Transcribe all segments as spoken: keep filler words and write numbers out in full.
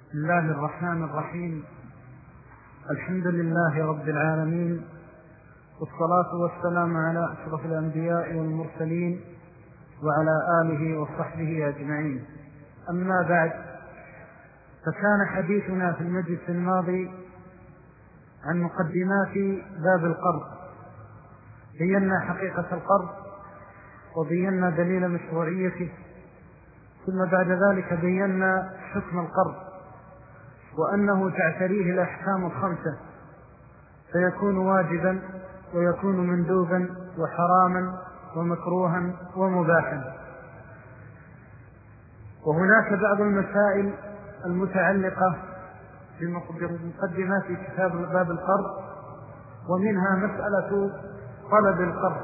بسم الله الرحمن الرحيم. الحمد لله رب العالمين، والصلاة والسلام على أشرف الأنبياء والمرسلين وعلى آله وصحبه أجمعين. أما بعد، فكان حديثنا في المجلس الماضي عن مقدمات باب القرض. بينا حقيقة القرض وبينا دليل مشروعيته، ثم بعد ذلك بينا حكم القرض وأنه تعتريه الأحكام الخمسة، فيكون واجبا ويكون مندوبا وحراما ومكروها ومباحا. وهناك بعض المسائل المتعلقة بمقدمات كتاب باب القرض، ومنها مسألة طلب القرض.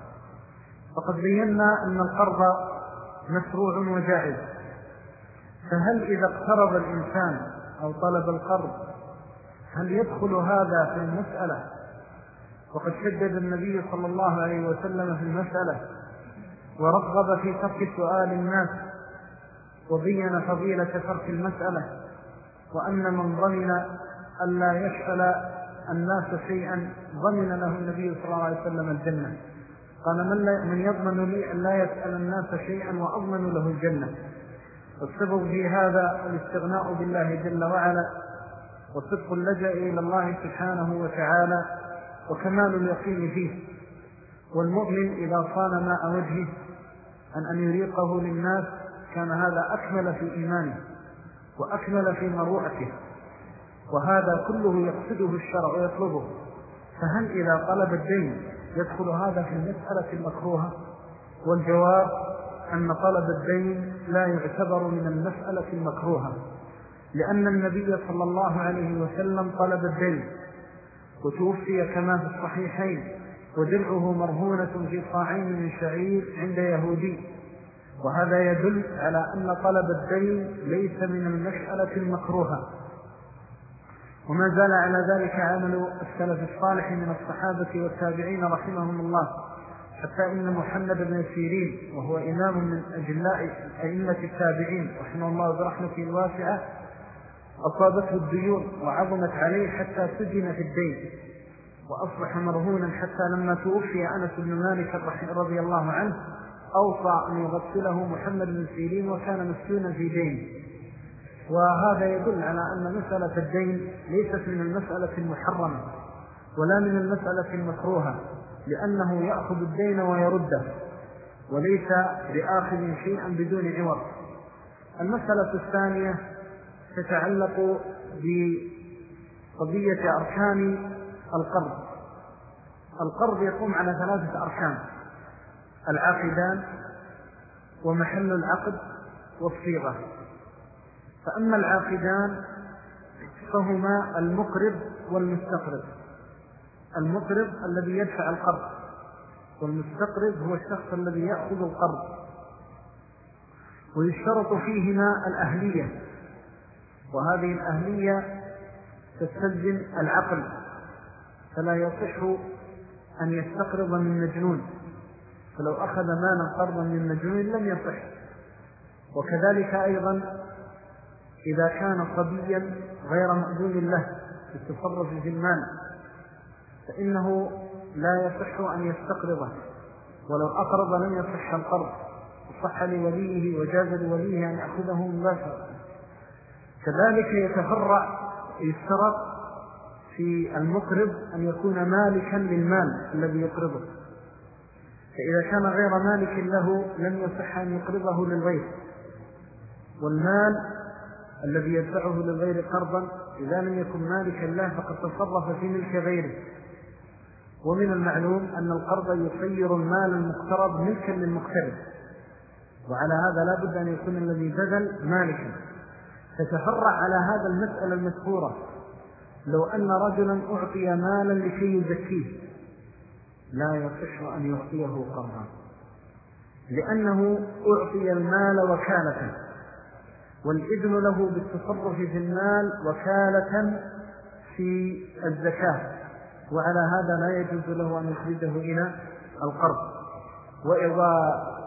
فقد بينا أن القرض مشروع وجائز، فهل إذا اقترض الإنسان أو طلب القرض هل يدخل هذا في المسألة؟ وقد شدد النبي صلى الله عليه وسلم في المسألة ورغب في ترك سؤال الناس، وبين فضيلة ترك المسألة، وأن من ضمن أن لا يسأل الناس شيئا ضمن له النبي صلى الله عليه وسلم الجنة. قال من يضمن لي أن لا يسأل الناس شيئا وأضمن له الجنة. والسبب في هذا الاستغناء بالله جل وعلا، وصدق اللجأ إلى الله سبحانه وتعالى، وكمال اليقين فيه. والمؤمن إذا صان ماء وجهه عن أن يريقه للناس كان هذا أكمل في إيمانه وأكمل في مروءته، وهذا كله يقصده الشرع ويطلبه. فهل إذا طلب الدين يدخل هذا في المسألة المكروهة؟ والجواب أن طلب الدين لا يعتبر من المسألة المكروهة، لأن النبي صلى الله عليه وسلم طلب الدين وتوفي كما في الصحيحين، ودرعه مرهونة في صاعين من شعير عند يهودي. وهذا يدل على أن طلب الدين ليس من المسألة المكروهة. وما زال على ذلك عمل السلف الصالح من الصحابة والتابعين رحمهم الله، حتى إن محمد بن سيرين وهو إمام من أجلاء أئمة التابعين رحمه الله برحمته الواسعة أصابته الديون وعظمت عليه حتى سجن في الدين، وأصبح مرهونا حتى لما توفي أنس بن مالك رضي الله عنه أوصى أن يغسله محمد بن سيرين وكان مسجونا في دين. وهذا يدل على أن مسألة الدين ليست من المسألة المحرمة ولا من المسألة المكروهة، لأنه يأخذ الدين ويرده وليس بآخذ شيئا بدون عوض. المسألة الثانية تتعلق بقضية أركان القرض. القرض يقوم على ثلاثة أركان: العاقدان، ومحل العقد، والصيغة. فأما العاقدان فهما المقرض والمستقرض. المقرض الذي يدفع القرض، والمستقرض هو الشخص الذي يأخذ القرض. ويشترط فيهما الأهلية، وهذه الأهلية تستلزم العقل، فلا يصح أن يستقرض من مجنون، فلو أخذ مالا قرضا من مجنون لم يصح. وكذلك أيضا إذا كان صبيا غير مأذون له في التصرف في المال فإنه لا يصح أن يستقرضه، ولو أقرض لم يصح القرض، وصح لوليه وجاز لوليه أن يأخذه مباشرة. كذلك يتفرع يشترط في المقرض أن يكون مالكا للمال الذي يقرضه، فإذا كان غير مالك له لم يصح أن يقرضه للغير. والمال الذي يدفعه للغير قرضا إذا لم يكن مالكا له فقد تصرف في ملك غيره. ومن المعلوم أن القرض يصير المال المقترض ملكا للمقترض، وعلى هذا لا بد أن يكون الذي بذل مالكا. تتفرع على هذا المسألة المذكورة: لو أن رجلا أعطي مالا لكي يزكيه لا يصح أن يعطيه قرضا، لأنه أعطي المال وكالة، والإذن له بالتصرف في المال وكالة في الزكاة، وعلى هذا لا يجوز له أن يخرجه إلى القرض.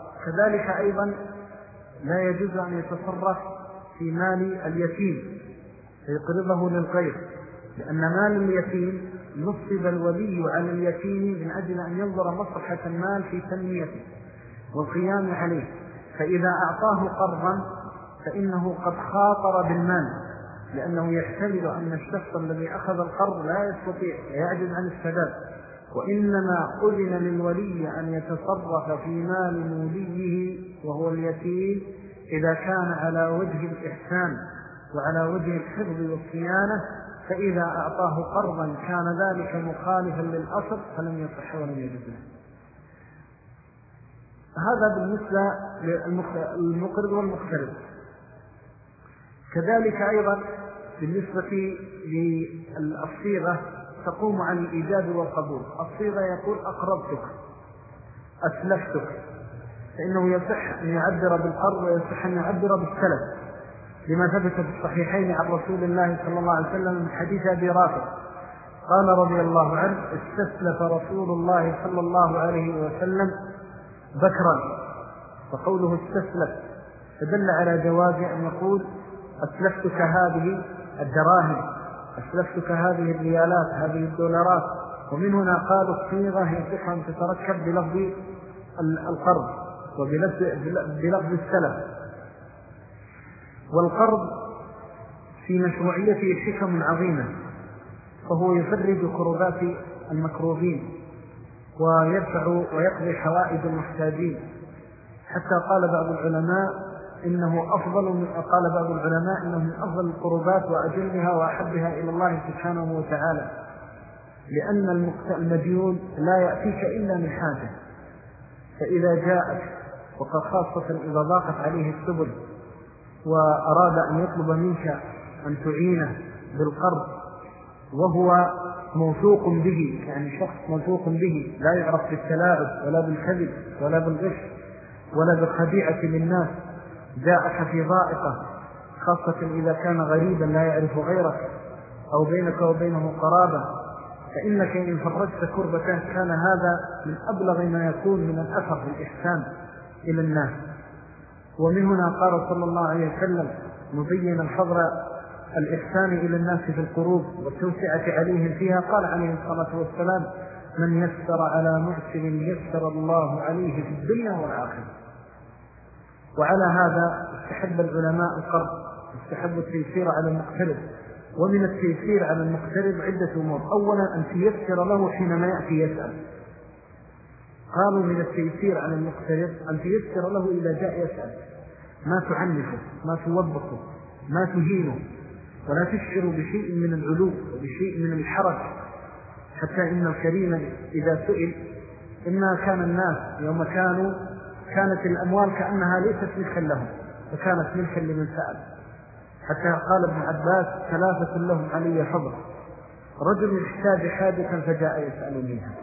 وكذلك أيضا لا يجوز أن يتصرف في مال اليتيم فيقرضه للغير، لأن مال اليتيم نصب الولي على اليتيم من أجل أن ينظر مصلحة المال في تنميته والقيام عليه، فإذا أعطاه قرضا فإنه قد خاطر بالمال، لأنه يحتمل أن الشخص الذي أخذ القرض لا يستطيع يعجز عن السداد، وإنما أذن للولي أن يتصرف في مال موليه وهو اليتيم إذا كان على وجه الإحسان وعلى وجه الحفظ والصيانة، فإذا أعطاه قرضا كان ذلك مخالفا للأصل فلم يصح ولم يجوز له. هذا بالنسبة للمقرض والمقترض. كذلك أيضا بالنسبة للصيغة تقوم عن الإيجاب والقبول. الصيغة يقول أقرضتك، أسلفتك، فإنه يصح أن يعبر بالقرض ويصح أن يعبر بالسلف، لما ثبت في الصحيحين عن رسول الله صلى الله عليه وسلم من حديث أبي رافع قال رضي الله عنه: استسلف رسول الله صلى الله عليه وسلم بكرا. فقوله استسلف فدل على جواز أن يقول أسلفتك هذه الدراهم، أسلفتك هذه الريالات، هذه الدولارات. ومن هنا قالوا الصيغة يصح أن تتركب بلفظ القرض وبلفظ السلف. والقرض في مشروعيته حكم عظيمة، فهو يفرج كربات المكروبين ويدفع ويقضي حوائج المحتاجين، حتى قال بعض العلماء إنه أفضل من قال بعض العلماء إنه من أفضل القربات وأجلها وأحبها إلى الله سبحانه وتعالى، لأن المديون لا يأتيك إلا من حاجة، فإذا جاءك وقد خاصة إذا ضاقت عليه السبل وأراد أن يطلب منك أن تعينه بالقرض وهو موثوق به، يعني شخص موثوق به لا يعرف بالتلاعب ولا بالكذب ولا بالغش ولا بالخديعة للناس، جاءك في ضائقة، خاصة إذا كان غريبا لا يعرف غيرك أو بينك وبينه قرابة، فإنك إن فرجت كربته كان هذا من أبلغ ما يكون من الأثر والإحسان إلى الناس. ومن هنا قال صلى الله عليه وسلم مبينا حظر الإحسان إلى الناس في القروب والتوسعة عليهم فيها، قال عليه الصلاة والسلام: من يسر على معسر يسر الله عليه في الدنيا والآخرة. وعلى هذا استحب العلماء القرض، استحب التيسير على المقترض. ومن التيسير على المقترض عدة أمور: أولا أن تيسر له حينما يأتي يسأل. قالوا من التيسير على المقترض أن تيسر له إذا جاء يسأل، ما تعنفه، ما توبخه، ما تهينه، ولا تشعر بشيء من العلو وبشيء من الحرج، حتى إن الكريم إذا سئل، إما كان الناس يوم كانوا كانت الأموال كأنها ليست ملكا لهم وكانت ملكا لمن سأل، حتى قال ابن عباس: ثلاثة لهم علي فضل، رجل احتاج حاجة فجاء يسأل منها.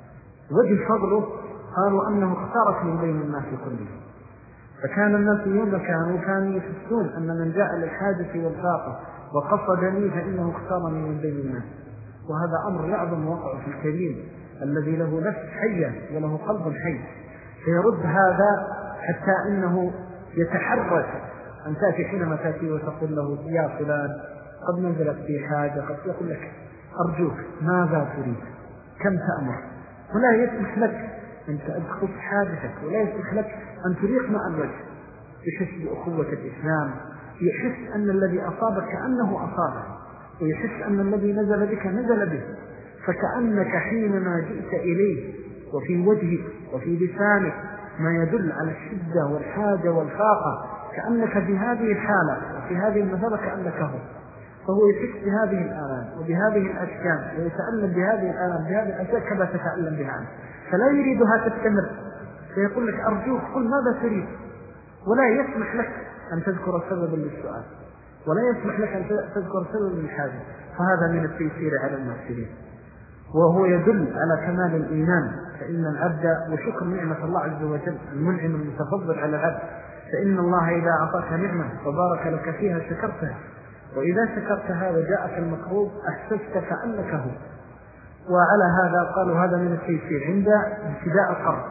وجه فضله قالوا أنه اختارت من بين الناس كلهم، فكان الناس يوم كانوا كانوا يحسون أن من جاء للحاجة والفاقة وقصدني فإنه اختارني من بين الناس. وهذا أمر يعظم وقع في الكريم الذي له نفس حية وله قلب حي، فيرد هذا حتى إنه يتحرك أن تأتي حينما تأتي وتقول له: يا فلان قد نزلت في حاجة، قد يقول لك: أرجوك ماذا تريد، كم تأمر، ولا يسمح لك أن تأخذ حاجتك، ولا يسمح لك أن تريق مع الوجه، يحس بأخوة الإسلام، يحس أن الذي أصابك كأنه أصابه، ويحس أن الذي نزل بك نزل به، فكأنك حينما جئت إليه وفي وجهك وفي لسانك ما يدل على الشدة والحاجة والفاقة، كأنك في هذه الحالة وفي هذه المثابة كأنك هو، فهو يحس بهذه الآلام وبهذه الأشكال ويتألم بهذه الآلام بهذه الأشياء كما تتألم بها أنت، فلا يريدها تستمر، فيقول لك: أرجوك قل ماذا تريد، ولا يسمح لك أن تذكر سببا للسؤال، ولا يسمح لك أن تذكر سببا للحاجة. فهذا من التيسير على المحسنين، وهو يدل على كمال الإيمان. فإن العبد وشكر نعمة الله عز وجل المنعم المتفضل على العبد، فإن الله إذا أعطاك نعمة وبارك لك فيها شكرتها، وإذا شكرت هذا جاءك المكروب أحسست كأنك هو. وعلى هذا قالوا هذا من التيسير عند ابتداء القرض.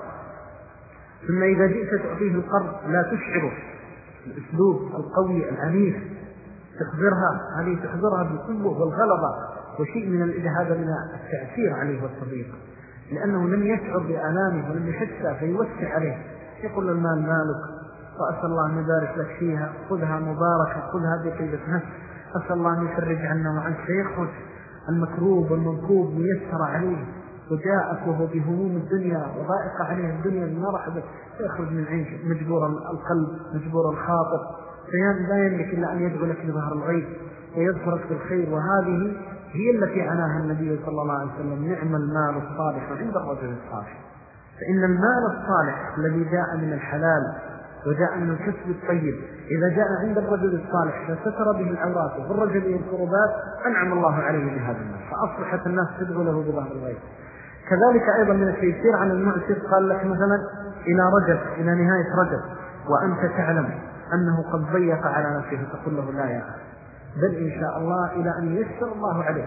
ثم إذا جئت تعطيه القرض لا تشعره الأسلوب القوي العنيف، تخبرها، هذه تخبرها بالقوة والغلبة وشيء من الإجهاد من التأثير عليه والصديق، لأنه لم يشعر بآلامه ولم يحسها فيوسع عليه، يقول المال مالك وأسأل الله أن يبارك لك فيها، خذها مباركة، خذها بطيبة نفس، أسأل الله أن يفرج عنا وعنك، فيخرج المكروب والمنكوب ميسر عليه، وجاءك وهو بهموم الدنيا وضائق عليه الدنيا من مرحبة، فيخرج من عينك مجبور القلب مجبور الخاطر، لا يملك إلا أن يدعو لك بظهر الغيب ويذكرك بالخير. وهذه هي التي عناها النبي صلى الله عليه وسلم: نعم المال الصالح عند الرجل الصالح. فإن المال الصالح الذي جاء من الحلال وجاء من الكسب الطيب إذا جاء عند الرجل الصالح فستر به العورات وفرج به الكربات أنعم الله عليه بهذا المال، فأصبحت الناس تدعو له بظهر الغيب. كذلك أيضا من التيسير على المعسر، قال لك مثلا إلى رجب، إلى نهاية رجب وأنت تعلم أنه قد ضيق على نفسه، تقول له لا يا أخي، بل إن شاء الله إلى أن ييسر الله عليك،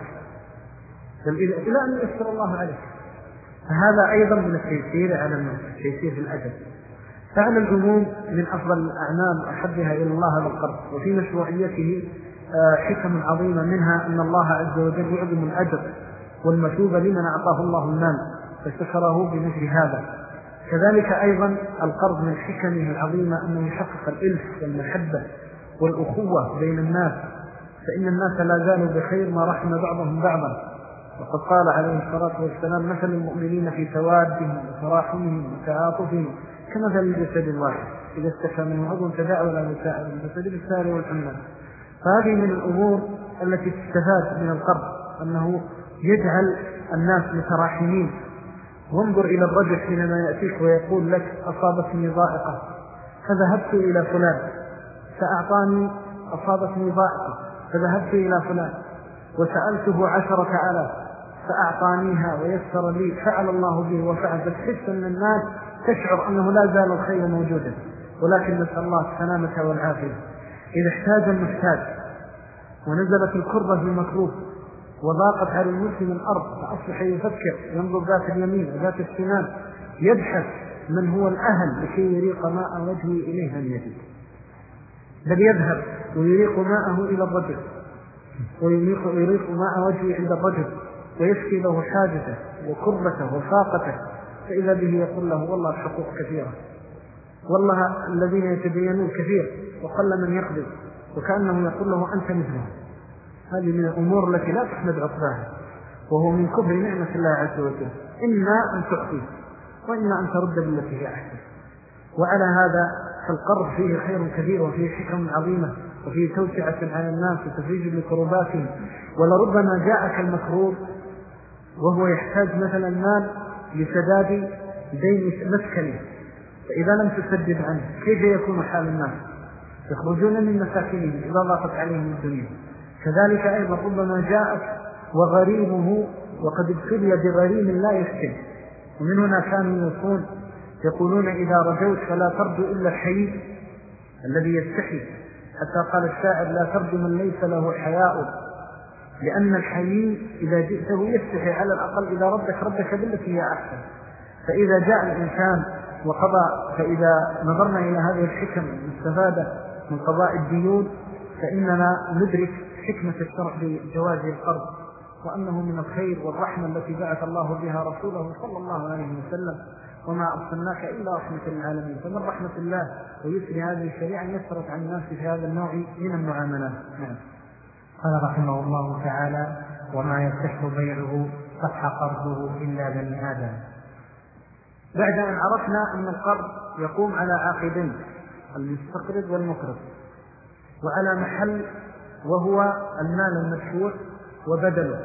بل إلى أن ييسر الله عليك. فهذا أيضا من التيسير على المعسر، التيسير في الأجل. فعلى العموم من أفضل الأعمال أحبها إلى الله بالقرض، وفي مشروعيته حكم عظيمة، منها أن الله عز وجل يعظم الأجر والمثوبة لمن أعطاه الله المال فشكره بمثل هذا. كذلك أيضا القرض من حكمه العظيمة أنه يحقق الإلف والمحبة والأخوة بين الناس، فإن الناس لا زالوا بخير ما رحم بعضهم بعضا. وقد قال عليه الصلاة والسلام: مثل المؤمنين في توادهم وتراحمهم وتعاطفهم كمثل الجسد الواحد إذا استشفى منه عضو تداعى له سائر الجسد بالسهر والحمى. فهذه من الأمور التي تستفاد من القرض، أنه يجعل الناس متراحمين. وانظر إلى الرجل حينما يأتيك ويقول لك: أصابتني ضائقة فذهبت إلى فلان فأعطاني، أصابتني ضائقة فذهبت إلى فلان وسألته عشرة آلاف فأعطانيها ويسر لي، فعل الله به وفعل. فتحس أن الناس تشعر أنه لا زال الخير موجودا، ولكن نسأل الله السلامة والعافية. إذا احتاج المحتاج ونزلت الكربة في المكروه وضاقت على المسلم الأرض فأصبح يفكر، ينظر ذات اليمين وذات الشمال، يبحث من هو الأهل لكي يريق ماء وجهه إليه أن يجد، بل يذهب ويريق ماءه إلى الرجل ويريق ماء وجهه عند الرجل ويشكي له حاجته وكربته وفاقته، فإذا به يقول له: والله الحقوق كثيرة، والله الذين يتدينون كثير وقل من يقضي، وكأنه يقول له: أنت مثلهم. هذه من الأمور التي لا تحمد عقباها، وهو من كبر نعمة الله عز وجل. إما أن تعطي وإما أن ترد بالتي هي أحسن. وعلى هذا فالقرض فيه خير كثير وفيه حكم عظيمة وفيه توسعة على الناس وتفريج لكروباتهم. ولربما جاءك المكروب وهو يحتاج مثلا المال لسداد دين مسكنه، فإذا لم تسدد عنه كيف يكون حال الناس؟ يخرجون من مساكنهم إذا ضاقت عليهم الدنيا. كذلك أيضا ربما جاءت وغريمه وقد ابتلي بغريم لا يسكن، ومن هنا كانوا يقولون يقولون: إذا رجوت فلا ترجو إلا الحي الذي يستحي، حتى قال الشاعر: لا ترجو من ليس له حياء، لأن الحي إذا جئته يستحي على الأقل إذا ردك ردك بالتي هي أحسن. فإذا جاء الإنسان وقضى، فإذا نظرنا إلى هذه الحكم المستفادة من قضاء الديون فإننا ندرك حكمة الشرع بجواز القرض، وأنه من الخير والرحمة التي بعث الله بها رسوله صلى الله عليه وسلم: وما أرسلناك إلا رحمة للعالمين. فمن رحمة الله ويسر هذه الشريعة يسرت عن الناس في هذا النوع من المعاملات. نعم. قال رحمه الله تعالى: وما يصح بيعه صح قرضه إلا بني آدم. بعد أن عرفنا أن القرض يقوم على عاقدين، المستقرض والمقرض، وعلى محل وهو المال المدفوع وبدله،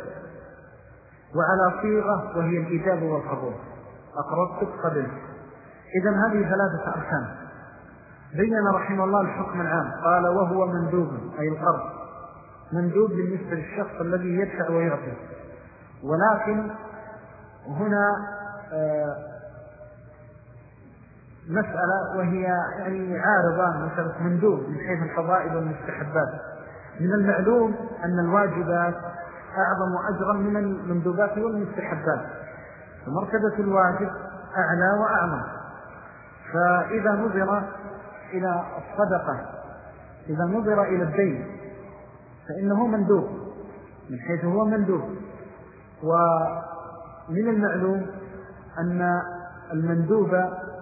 وعلى صيغة وهي الإجابة والقبول، أقرضتك قبلت. إذن هذه ثلاثة أركان. بين رحمه الله الحكم العام، قال: وهو مندوب، أي القرض مندوب بالنسبة للشخص الذي يدفع ويعطي. ولكن هنا آه مسألة وهي يعني عارضة، مسألة مندوب من حيث الفضائل والمستحبات. من المعلوم أن الواجبات أعظم أجرا من المندوبات والمستحبات، فمرتبة الواجب أعلى وأعظم. فإذا نظر إلى الصدقة، إذا نظر إلى الدين فإنه مندوب من حيث هو مندوب. ومن المعلوم أن المندوب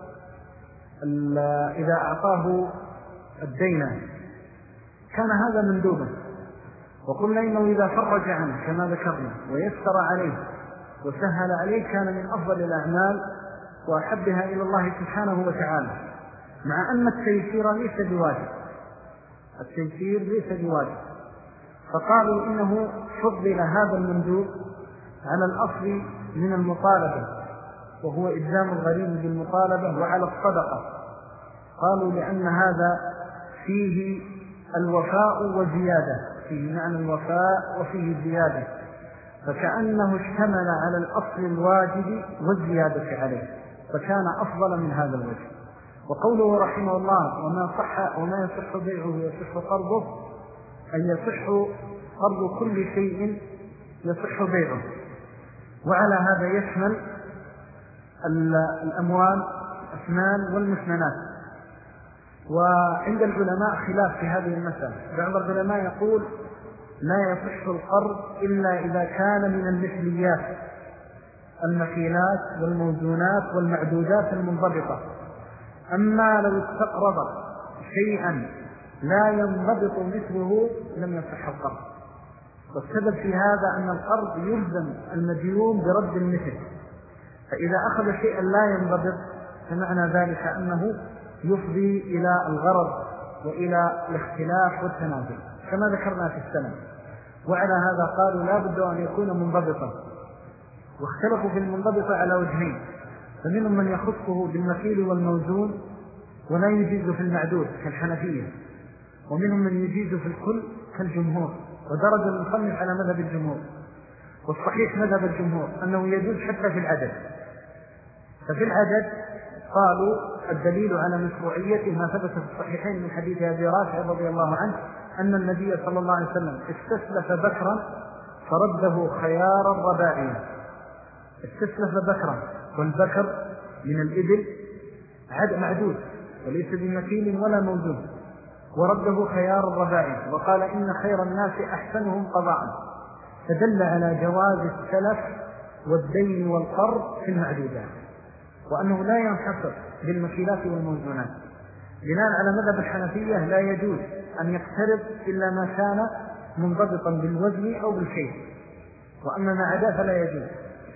إذا أعطاه الدين كان هذا مندوبا، وقلنا إنه إذا فرج عنه كما ذكرنا ويسر عليه وسهل عليه كان من أفضل الأعمال وأحبها إلى الله سبحانه وتعالى، مع أن التيسير ليس بواجب، التيسير ليس بواجب. فقالوا إنه فضل هذا المندوب على الأصل من المطالبة، وهو إلزام الغريم بالمطالبة، وعلى الصدقة. قالوا لأن هذا فيه الوفاء وزيادة، فيه معنى الوفاء وفيه زيادة، فكأنه اشتمل على الأصل الواجب والزيادة عليه، فكان أفضل من هذا الوجه. وقوله رحمه الله وما صح وما يصح بيعه يصح قرضه، أن يصح قرض كل شيء يصح بيعه، وعلى هذا يشمل الأموال الأثمان والمثمنات. وعند العلماء خلاف في هذه المسألة، بعض العلماء يقول لا يصح القرض إلا إذا كان من المثليات، المكيلات والموزونات والمعدودات المنضبطة. أما لو استقرض شيئا لا ينضبط مثله لم يصح القرض. والسبب في هذا أن القرض يلزم المديون برد المثل، فإذا أخذ شيئا لا ينضبط فمعنى ذلك أنه يفضي إلى الغرض وإلى الاختلاف والتنازل كما ذكرنا في السلام. وعلى هذا قالوا لا بد أن يكون منضبطا، واختلفوا في المنضبط على وجهين، فمنهم من يخصه بالمكيل والموزون ولا يجيز في المعدود كالحنفية، ومنهم من يجيز في الكل كالجمهور، ودرج المصنف على مذهب الجمهور. والصحيح مذهب الجمهور أنه يجوز حتى في العدد. ففي العدد قالوا الدليل على مشروعيته ما ثبت في الصحيحين من حديث أبي رافع رضي الله عنه أن النبي صلى الله عليه وسلم استسلف بكرا فرده خيار الرباعين. استسلف بكرا، والبكر من الإبل عد معدود وليس بمكيل ولا موزون، ورده خيار الرباعين، وقال إن خير الناس أحسنهم قضاء، فدل على جواز السلف والدين والقرض في المعدودات، وأنه لا ينحصر بالمكيلات والموزونات. بناء على مذهب الحنفية لا يجوز أن يقترض إلا ما كان منضبطا بالوزن أو بالكيل، وأما ما عدا فلا يجوز.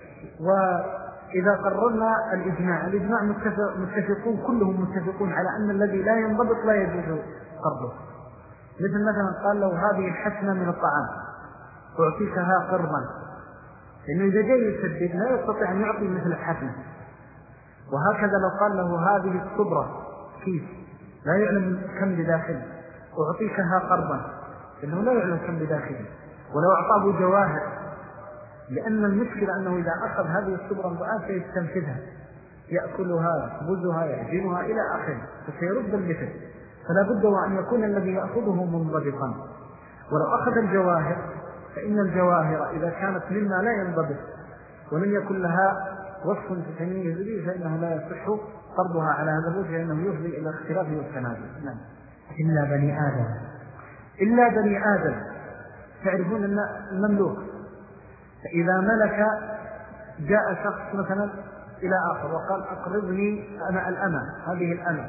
وإذا قررنا الإجماع، الإجماع متفقون كلهم متفقون على أن الذي لا ينضبط لا يجوز قرضه. مثل مثلا قال له هذه الحسنة من الطعام أعطيكها قرضا، لأنه إذا جاء يسدد لا يستطيع أن يعطي مثل الحسنة. وهكذا لو قال له هذه الصبرة كيس لا يعلم كم بداخله أعطيكها قرضا، لأنه لا يعلم كم بداخله. ولو أعطاه جواهر، لأن المشكلة أنه إذا أخذ هذه الصبرة الضعاف سيستنفذها، يأكلها يخبزها يعجنها إلى آخره، فسيرد المثل. فلا بد وأن يكون الذي يأخذه منضبطا. ولو أخذ الجواهر فإن الجواهر إذا كانت مما لا ينضبط ولم يكن لها وصف تتميز به فإنه لا يصح قرضها على هذا الوجه، لأنه يفضي إلى اختلاف والتنازل. نعم. إلا بني آدم. إلا بني آدم. تعرفون أن المملوك فإذا ملك جاء شخص مثلا إلى آخر وقال أقرضني أنا الأمة، هذه الأمة،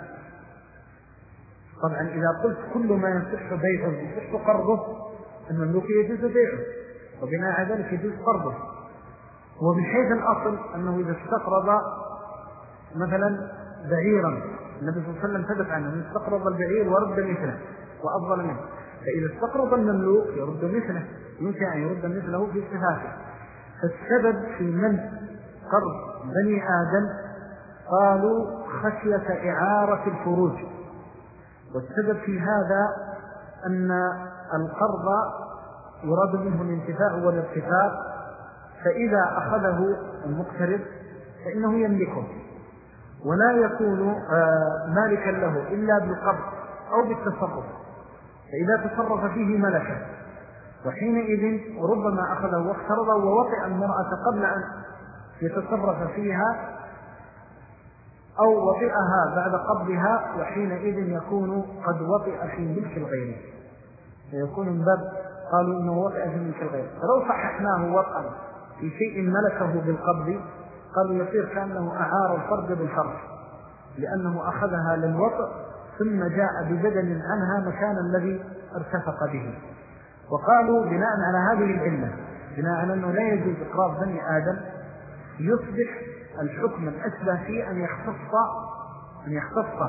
طبعا إذا قلت كل ما يصح بيعه يصح قرضه، المملوك يجوز بيعه، وبناء على ذلك يجوز قرضه. ومن حيث الأصل أنه إذا استقرض مثلا بعيرا، النبي صلى الله عليه وسلم ثبت عنه أنه استقرض البعير ورد مثله وأفضل منه، فإذا استقرض المملوك يرد مثله، يمكن أن يرد مثله في صفاته. فالسبب في منع قرض بني آدم قالوا خشية إعارة الفروج، والسبب في هذا أن القرض يراد منه الانتفاع والارتفاع، فإذا أخذه المقترض فإنه يملكه ولا يكون مالكا له إلا بالقبض أو بالتصرف، فإذا تصرف فيه ملكه، وحينئذ ربما أخذه واقترضه ووطئ المرأة قبل أن يتصرف فيها أو وطئها بعد قبضها، وحينئذ يكون قد وطئ في ملك الغير، فيكون من باب قالوا إنه وطئ في ملك الغير. فلو صححناه وطئا في شيء ملكه بالقبض قالوا يصير كأنه أعار الفرد بالفرد، لأنه أخذها للوطئ ثم جاء ببدل عنها مكان الذي ارتفق به. وقالوا بناء على هذه العلة، بناء على أنه لا يجوز إقرار بني آدم، يصبح الحكم الأشبه فيه أن يختص أن يختص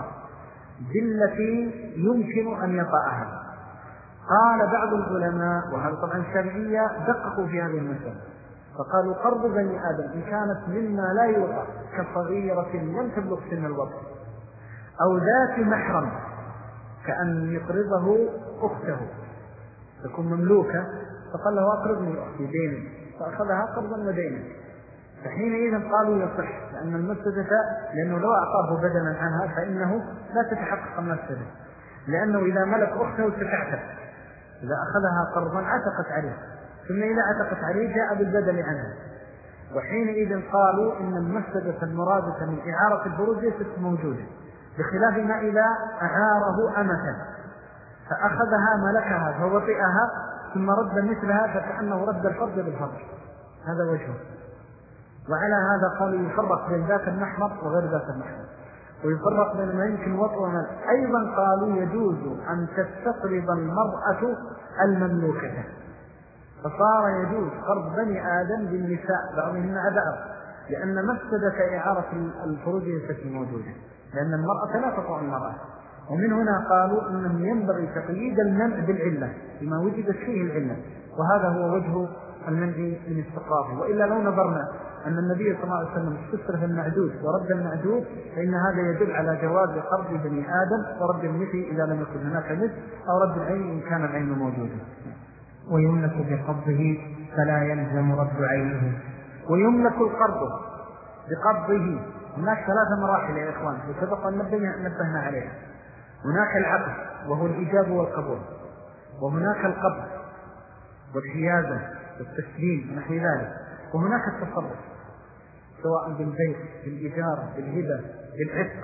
بالتي يمكن أن يطأها. قال بعض العلماء، وهذا طبعا الشافعية دققوا في هذه المسألة، فقالوا قرض بني آدم إن كانت مما لا يوطأ كصغيرة لم تبلغ سن الوطء أو ذات محرم، كأن يقرضه أخته تكون مملوكة، فقال له أقرضني أختي ديني، فأخذها قرضا ودينا، فحينئذ قالوا يصح، لأن المفسدة، لأنه لو أعطاه بدلا عنها فإنه لا تتحقق المفسدة، لأنه إذا ملك أخته ستعتق، إذا أخذها قرضا عتقت عليه، ثم إذا عتقت عليه جاء بالبدل عنها، وحينئذ قالوا إن المفسدة المرادة من إعارة الفروج ليست موجودة، بخلاف ما إذا أعاره أمة فأخذها ملكها فوطئها ثم رد مثلها فكأنه رد الفرد بالفرد، هذا وجهه. وعلى هذا قالوا يفرق بين ذات المحرم وغير ذات المحرم، ويفرق بين ما يمكن وطء وما. أيضا قالوا يجوز أن تستقرض المرأة المملوكة، فصار يجوز قرض بني آدم بالنساء بعضهن على بعض، لأن مفسدة إعارة الفروج ليست موجودة، لأن المرأة لا تطع المرأة. ومن هنا قالوا إنه ينبغي تقييد المنع بالعلة بما وجدت فيه العلة، وهذا هو وجه المنع من استقراضه. وإلا لو نظرنا أن النبي صلى الله عليه وسلم استصرف المعدود ورد المعدود، فإن هذا يدل على جواز قرض بني آدم ورد المثل إذا لم يكن هناك مثل، أو رد العين إن كان العين موجودا. ويملك بقبضه فلا يلزم رد عينه. ويملك القرض بقبضه. هناك ثلاث مراحل يا إخوان وسبق أن نبهنا عليها. هناك العقد وهو الإجاب والقبول، وهناك القبض والحيازة والتسليم ونحو ذلك، وهناك التصرف سواء بالبيع بالإجارة بالهبة بالعتق،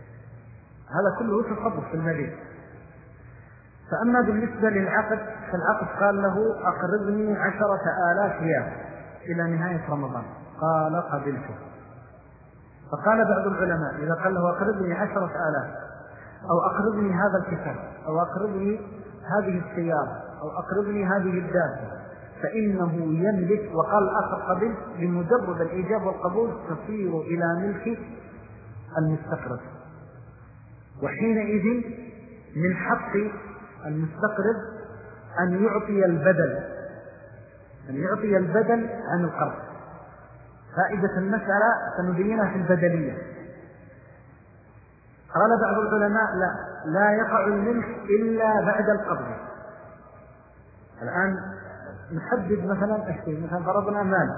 هذا كله تصرف في المبيع. فأما بالنسبة للعقد فالعقد قال له أقرضني عشرة آلاف ريال إلى نهاية رمضان، قال قبلته. فقال بعض العلماء إذا قال له أقرضني عشرة آلاف أو أقرضني هذا الكتاب أو أقرضني هذه السيارة أو أقرضني هذه الدابة، فإنه يملك، وقال الآخر قبل، بمجرد الإيجاب والقبول تصير إلى ملك المستقرض. وحينئذ من حق المستقرض أن يعطي البدل أن يعطي البدل عن القرض. فائدة المسألة سنبينها في البدلية. قال بعض العلماء لا لا يقع الملك إلا بعد القبض. الآن نحدد مثلا أشياء، مثلا فرضنا مال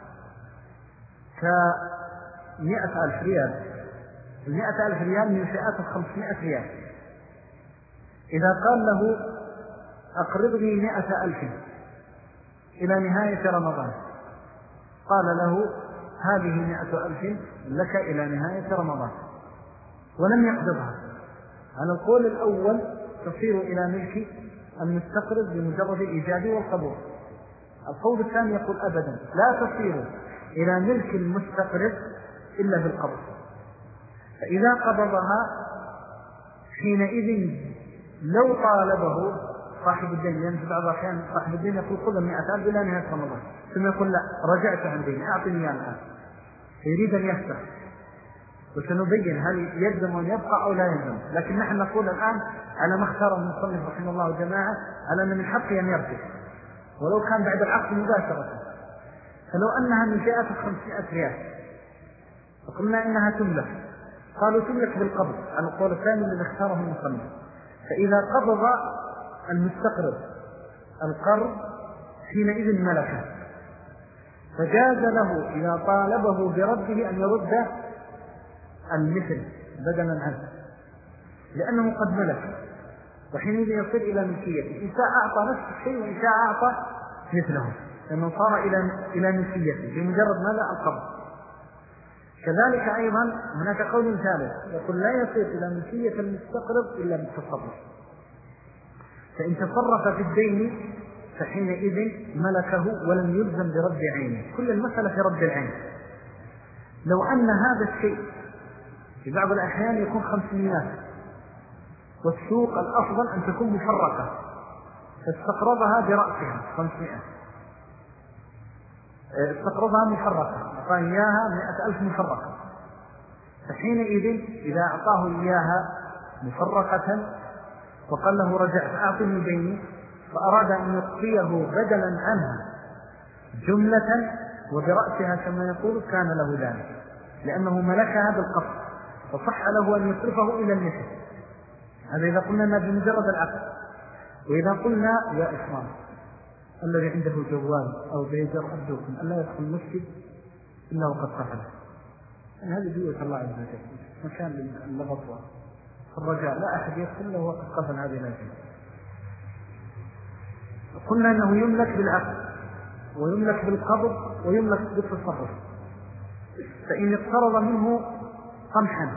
كمئة ألف ريال، المئة ألف ريال من فئات الخمسمائة ريال. إذا قال له أقرضني مئة ألف إلى نهاية رمضان، قال له هذه مئة ألف لك إلى نهاية رمضان، ولم يقبضها، على القول الأول تصير إلى ملك المستقرض بمجرد الإيجاب والقبول. القول الثاني يقول أبدا لا تصير إلى ملك المستقرض إلا بالقبض. فإذا قبضها حينئذ لو طالبه صاحب الدين، لأن في بعض الأحيان صاحب الدين يقول خذ مئة ألف إلى نهاية رمضان، ثم يقول لا رجعت عن ديني أعطني إياه الآن، يريد أن يفتح. وسنبين هل يلزم أن يبقى أو لا يلزم، لكن نحن نقول الآن على ما اختار المصنف رحمه الله وجماعة على أن من حقه أن يرجع ولو كان بعد العقد مباشرة. فلو أنها من فئة خمسمائة ريال فقلنا إنها تملك، قالوا تملك بالقبض على القول الثاني الذي اختاره المصنف. فإذا قبض المستقرض القرض حينئذ ملكه، فجاز له إذا طالبه برده أن يرد المثل بدلا عنه، لأنه قد ملك، وحينئذ يصل إلى ملكيته. إن شاء أعطى نفس الشيء وإن شاء أعطى مثله، لأنه صار إلى إلى ملكيته بمجرد ماذا القبض. كذلك أيضا هناك قول ثالث يقول لا يصير إلى ملكية المستقرض إلا بالتصرف. فإن تصرف في الدين فحينئذ ملكه ولم يلزم برد عينه. كل المسألة في رد العين. لو أن هذا الشيء في بعض الأحيان يكون خمسمائة، والسوق الأفضل أن تكون مفرقة، فاستقرضها برأسها خمسمائة، استقرضها مفرقة، أعطاه إياها مئة ألف مفرقة، فحينئذ إذا أعطاه إياها مفرقة وقال له رجعت أعطني ديني، فأراد أن يقضيه بدلا عنها جملة وبرأسها كما يقول، كان له ذلك، لأنه ملكها بالقبض، فصح له أن يصرفه إلى المثل. هذا إذا قلنا ما بمجرد العقد. وإذا قلنا يا إخوان الذي عنده جوال أو بيجر أرجوكم ألا يدخل المسجد إلا وقد قفل، يعني هذه بيوت الله عز وجل مكان للغط والرجاء، لا أحد يدخل إلا وقد قفل هذه الأشياء. قلنا أنه يملك بالعقد ويملك بالقبض ويملك بالتصرف. فإن اقترض منه قمحا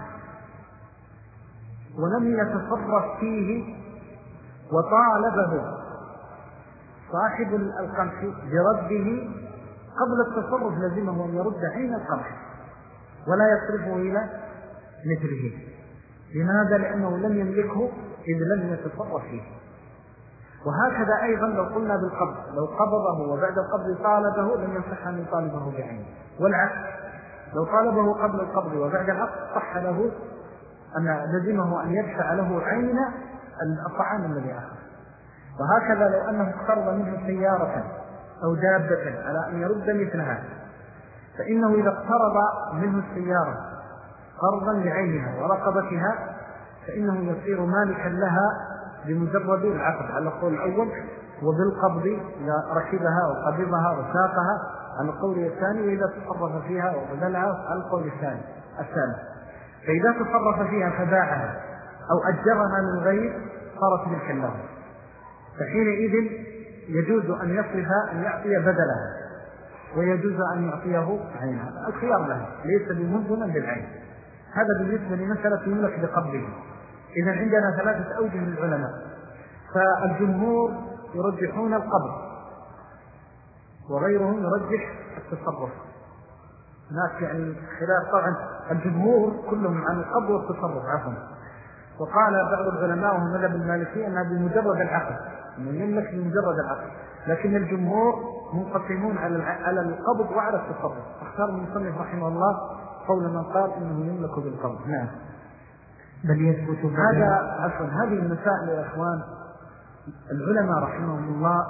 ولم يتصرف فيه وطالبه صاحب القمح برده قبل التصرف، لازمه أن يرد عين القمح ولا يصرفه إلى مثله. لماذا؟ لأنه لم يملكه إذ لم يتصرف فيه. وهكذا أيضا لو قلنا بالقبض، لو قبضه وبعد القبض طالبه لم يصح أن يطالبه بعينه. والعكس، لو طالبه قبل القبض وبعد العقد صح له أن لزمه أن يدفع له عين الطعام الذي أخذ. وهكذا لو أنه اقترض منه سيارة أو دابة على أن يرد مثلها، فإنه إذا اقترض منه السيارة قرضا لعينها ورقبتها فإنه يصير مالكا لها بمجرد العقد على القول الأول، وبالقبض إذا ركبها وقبضها وساقها على القول الثاني، وإذا تصرف فيها وبذلها على القول الثاني الثالث. فإذا تصرف فيها فباعها أو أجرها من غير صارت ملكا له، فحينئذ يجوز أن يصرف أن يعطي بدلها ويجوز أن يعطيه عينها، الخيار له ليس بملزما بالعين. هذا بالنسبة لمسألة يملك بقبضه. إذا عندنا ثلاثة أوجه للعلماء، فالجمهور يرجحون القبض وغيرهم يرجح التصرف. هناك يعني خلاف، طبعا الجمهور كلهم عن القبض والتصرف عفوا. وقال بعض العلماء وهم مذهب المالكي أنها بمجرد العقد، أنه يملك بمجرد العقد، لكن الجمهور منقسمون على القبض وعلى التصرف. اختار المصنف رحمه الله قول من قال إنه يملك بالقبض. نعم، بل يثبت هذا عفوا. هذه المسائل يا إخوان العلماء رحمهم الله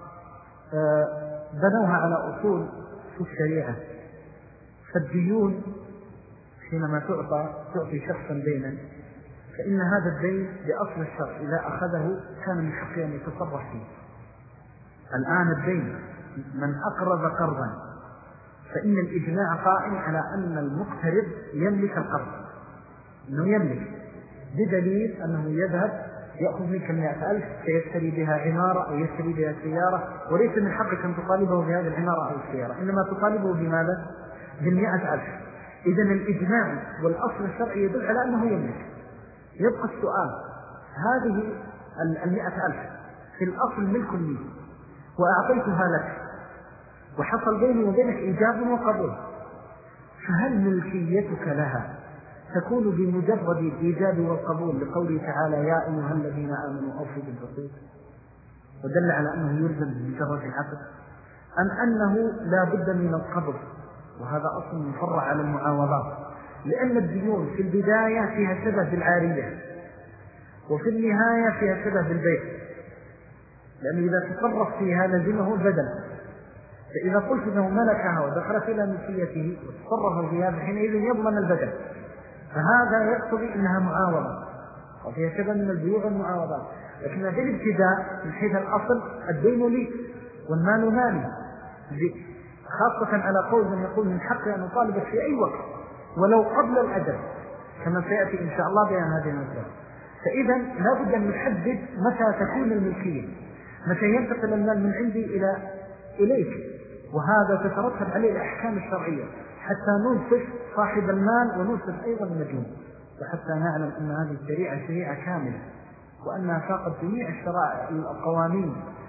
بنوها على أصول في الشريعة. فالديون حينما تعطى تعطي شخصا دينا، فإن هذا الدين بأصل الشرع إذا أخذه كان من حقه أن يتصرف فيه. الآن الدين من أقرض قرضا فإن الإجماع قائم على أن المقترض يملك القرض، أنه يملك، بدليل أنه يذهب يأخذ منك مئة ألف فيشتري بها عمارة أو يشتري بها سيارة، وليس من حقك أن تطالبه بهذه العمارة أو السيارة، إنما تطالبه بماذا؟ بالمئة ألف. إذن الإجماع والأصل الشرعي يدل على أنه يملك. يبقى السؤال، هذه المئة ألف في الأصل ملك لي وأعطيتها لك وحصل بيني وبينك إيجاب وقبول، فهل ملكيتك لها تكون بمجرد الإيجاب والقبول لقوله تعالى يا أيها الذين آمنوا أوفوا بالعقود، ودل على أنه يلزم بمجرد العقد، أم أنه لا بد من القبض؟ وهذا أصل مفرع على المعاوضات، لأن الديون في البداية فيها شبه بالعارية وفي النهاية فيها شبه بالبيع، لأنه إذا تصرف فيها لزمه البدل. فإذا قلت أنه ملكها ودخلت إلى ملكيته وتصرف فيها فحينئذ يضمن البدل، فهذا يقتضي أنها معاوضة وفيها شبه من البيوع والمعاوضات. لكن في الابتداء من حيث الأصل الدين لي والمال مالي، خاصة على قول من يقول من حقي أن أطالبك في أي وقت ولو قبل الأجل، كما سيأتي إن شاء الله بيان هذه المسألة. فإذا لا بد أن نحدد متى تكون الملكية، متى ينتقل المال من عندي إلى إليك، وهذا تترتب عليه الأحكام الشرعية حتى ننصف صاحب المال وننصف أيضا المديون، وحتى نعلم أن هذه الشريعة شريعة كاملة وأنها فاقت جميع الشرائع القوانين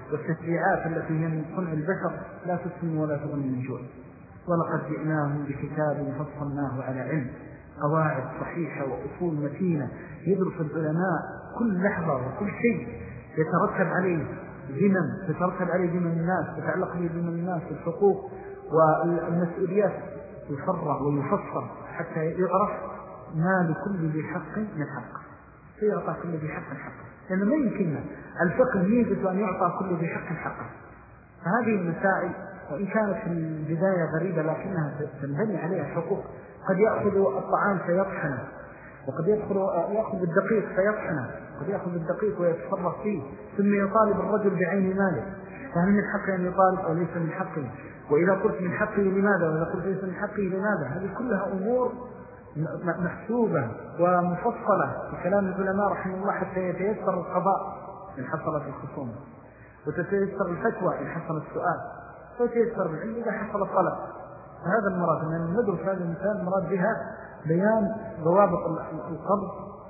والتشريعات التي هي من صنع البشر لا تسمن ولا تغني من جوع. ولقد جئناهم بكتاب فصلناه على علم، قواعد صحيحة وأصول متينة يدرس العلماء كل لحظة وكل شيء يترتب عليه ذمم، يترتب عليه ذمم الناس، يتعلق به ذمم الناس، الحقوق والمسؤوليات يفرع ويفصل حتى يعرف ما لكل ذي حق من حق، فيعطى كل ذي حق حقه، لأنه ما يمكننا الفقه ميزة أن يعطى كل ذي حق حقه. فهذه المسائل وإن كانت في البداية غريبة لكنها تنبني عليها حقوق. قد يأخذ الطعام فيطحنه، وقد يأخذ يأخذ الدقيق فيطحنه، قد يأخذ الدقيق ويتصرف فيه، ثم يطالب الرجل بعين ماله، فهل من حقه أن يطالب أو ليس من حقه؟ وإذا قلت من حقه لماذا؟ وإذا قلت ليس من حقه لماذا؟ هذه كلها أمور محسوبة ومفصلة في كلام العلماء رحمه الله حتى يتيسر القضاء إن حصلت الخصومة، وتتيسر الفتوى إن حصل السؤال، وتتيسر العلم إذا حصل الطلب. فهذا المراد أن ندرس هذا المثال مراد بها بيان ضوابط القبض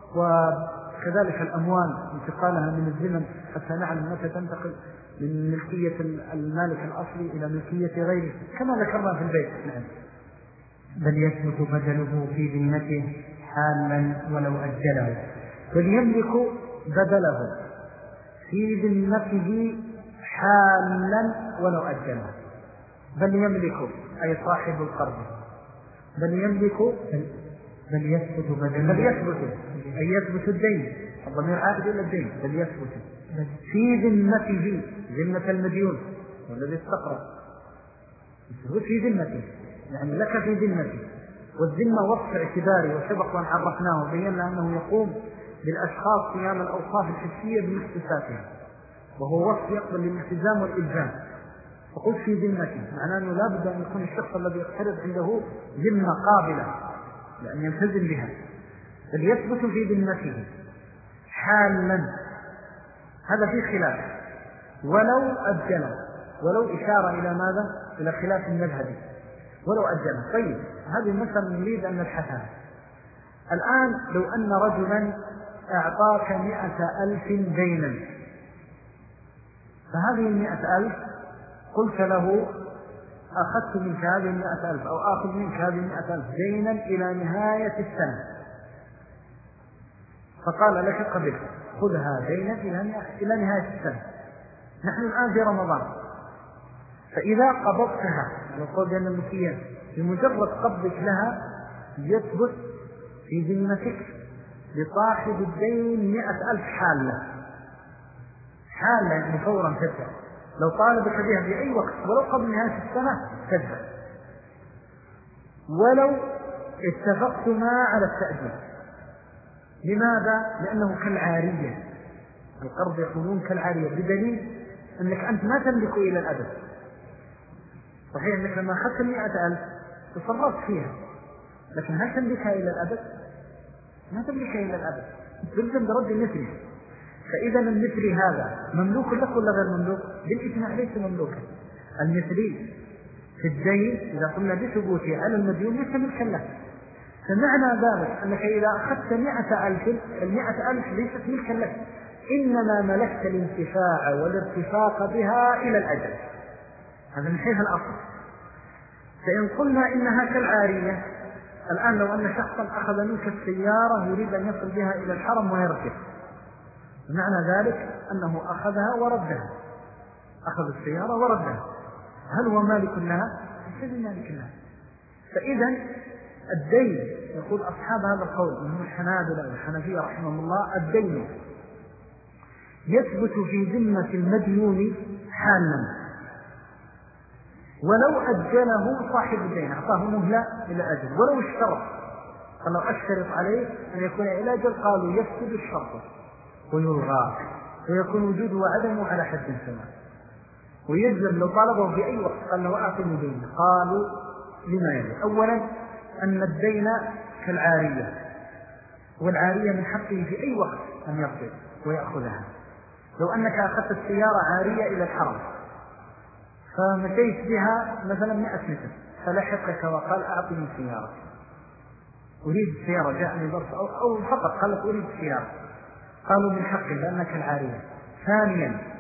وكذلك الأموال انتقالها من الزمن حتى نعلم متى تنتقل من ملكية المالك الأصلي إلى ملكية غيره كما ذكرنا في البيت. نعم. بل يثبت بدله في ذمته حالا ولو أجله. بل يملك بدله في ذمته حالا ولو أجله. بل يملك أي صاحب القرض، بل يملك بل يثبت بدله، بل يثبت أي يثبت الدين، الضمير عائد إلى الدين. بل يثبت في ذمته، ذمة المديون والذي استقرأ يثبت في ذمته، يعني لك في ذمته. والذمة وصف اعتباري وسبق وأن عرفناه وبينا أنه يقوم بالأشخاص قيام الأوصاف الحسية بمحتساتها، وهو وصف يقبل الالتزام والإلزام. فقلت في ذمته معناه أنه لا بد أن يكون الشخص الذي يقترض عنده ذمة قابلة لأن يلتزم بها. فليثبت في ذمته حالا، هذا في خلاف، ولو أجله، ولو إشارة إلى ماذا؟ إلى خلاف المذهبي، ولو أجله. طيب هذه المسألة نريد أن نبحثها الآن. لو أن رجلا أعطاك مئة ألف دينا، فهذه المئة ألف قلت له أخذت منك هذه المئة ألف أو آخذ منك هذه المئة ألف دينا إلى نهاية السنة، فقال لك قبل خذها دينا إلى نهاية السنة. نحن الآن في رمضان، فإذا قبضتها نقول بأن المكيان بمجرد قبضك لها يثبت في ذمتك لصاحب الدين مئة ألف حالة، حالة يعني فورا تدفع. لو طالبك بها في أي وقت ولو قبل نهاية السنة تدفع، ولو اتفقتما على التأجيل. لماذا؟ لأنه كالعارية، القرض يكونون كالعارية، بدليل أنك أنت ما تملك إلى الأبد. صحيح أنك لما أخذت المئة ألف تصرفت فيها، لكن هل تملكها إلى الأبد؟ ما تملكها إلى الأبد، تلزم برد المثل. فإذا المثلي هذا مملوك لك ولا غير مملوك؟ بالإجماع ليس مملوكا. المثلي في الدين إذا قلنا بثبوته على المديون ليس ملكا لك. فمعنى ذلك أنك إذا أخذت مئة ألف، المئة ألف ليست ملكا لك، إنما ملكت الانتفاع والارتفاق بها إلى الأجل. هذا من حيث الأصل. فإن قلنا إنها كالعارية، الآن لو أن شخصا أخذ منك السيارة يريد أن يصل بها إلى الحرم ويركب، معنى ذلك أنه أخذها وردها، أخذ السيارة وردها، هل هو مالك لها؟ ليس مالك لها. فإذا الدين، يقول أصحاب هذا القول منهم الحنابلة والحنفية رحمهم الله، الدين يثبت في ذمة المديون حالا ولو أجله صاحب الدين، أعطاه مهلة إلى أجل، ولو اشترط، فلو أشترط عليه أن يكون إلى أجل قالوا يفسد الشرط ويلغى ويكون وجوده وعدمه على حد سواء، ويجزم لو طالبه في أي وقت قال له أعطني دين، قالوا لما يلي. أولا أن الدين كالعارية، والعارية من حقه في أي وقت أن يرجع ويأخذها. لو أنك أخذت السيارة عارية إلى الحرم فمشيت بها مثلا مئة متر، فلحقك وقال أعطني سيارة، أريد السيارة، جاءني ظرف أو, أو فقط قال لك أريد السيارة، قالوا من حقه لأنك العارية. ثانيا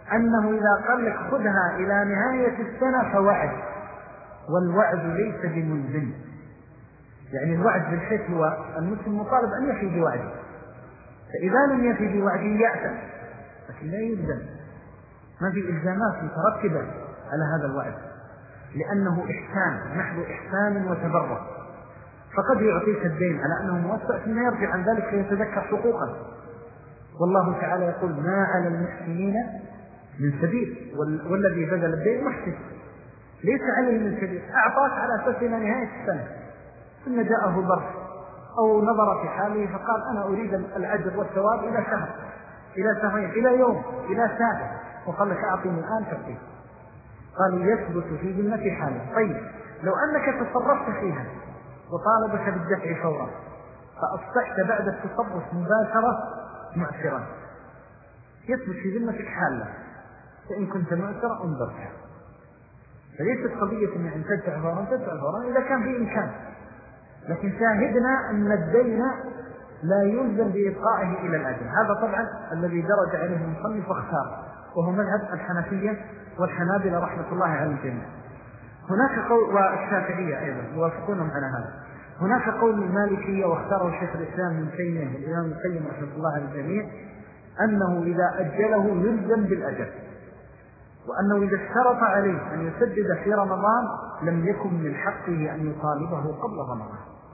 أنه إذا قال لك خذها إلى نهاية السنة فوعد، والوعد ليس بملزم. يعني الوعد بالحيث هو المسلم مطالب أن يفي بوعده، فإذا لم يفي بوعده يأثم، لكن لا يلزم، ما في إلزامات مترتبة على هذا الوعد، لأنه إحسان، محض إحسان وتبرع. فقد يعطيك الدين على أنه موسع ثم يرجع عن ذلك فيتذكر حقوقا، والله تعالى يقول ما على المحسنين من سبيل، والذي بذل الدين محسن ليس عليه من سبيل، أعطاك على أساس إلى نهاية السنة ثم جاءه ظرف أو نظر في حاله فقال أنا أريد الأجر والثواب إلى شهر، إلى شهرين، إلى يوم، إلى ساعة، وقال لك أعطيني الآن تعطيه. قال يثبت في ذمة حاله. طيب لو أنك تصرفت فيها وطالبك بالدفع فورا فأصبحت بعد التصرف مباشرة معسرا، يثبت في ذمتك حاله، فإن كنت معسرا انظر فيها. فليست قضية أن تدفع فورا تدفع فورا إذا كان في إمكان، لكن شاهدنا أن الدين لا يلزم بإبقائه إلى الأجل. هذا طبعا الذي درج عليه المصنف واختار، وهو مذهب الحنفية والحنابلة رحمة الله على الجميع. هناك قول، والشافعية أيضا يوافقونهم على هذا. هناك قول المالكية واختاره الشيخ الإسلام ابن تيمية والإمام ابن القيم رحمة الله على الجميع أنه إذا أجله يلزم بالأجل، وأنه إذا اشترط عليه أن يسدد في رمضان لم يكن من حقه أن يطالبه قبل رمضان،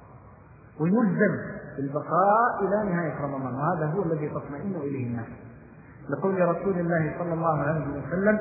ويلزم بالبقاء إلى نهاية رمضان، وهذا هو الذي تطمئن إليه الناس، لقول رسول الله صلى الله عليه وسلم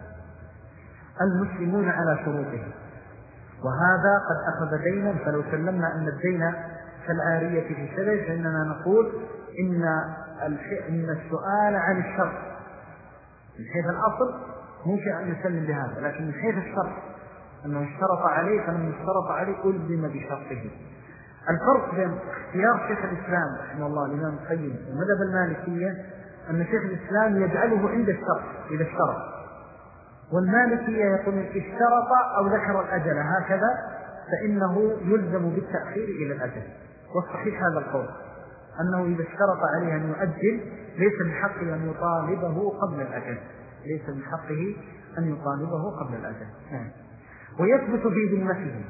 المسلمون على شروطهم، وهذا قد أخذ دينا، فلو سلمنا أن الدين كالعارية في شرع فإننا نقول إن, إن السؤال عن الشرط من حيث الأصل ممكن أن يسلم بهذا، لكن من حيث الشرط أنه اشترط عليه فلم يشترط عليه ألزم بشرطه. الفرق بين اختيار شيخ الإسلام رحمه الله الإمام القيم ومذهب المالكية أن شيخ الإسلام يجعله عند الشرط إذا اشترط، والمالكية يقول اشترط أو ذكر الأجل هكذا فإنه يلزم بالتأخير إلى الأجل. والصحيح هذا القول أنه إذا اشترط عليه أن يؤجل ليس من حقه أن يطالبه قبل الأجل، ليس من حقه أن يطالبه قبل الأجل. ويثبت في ذمته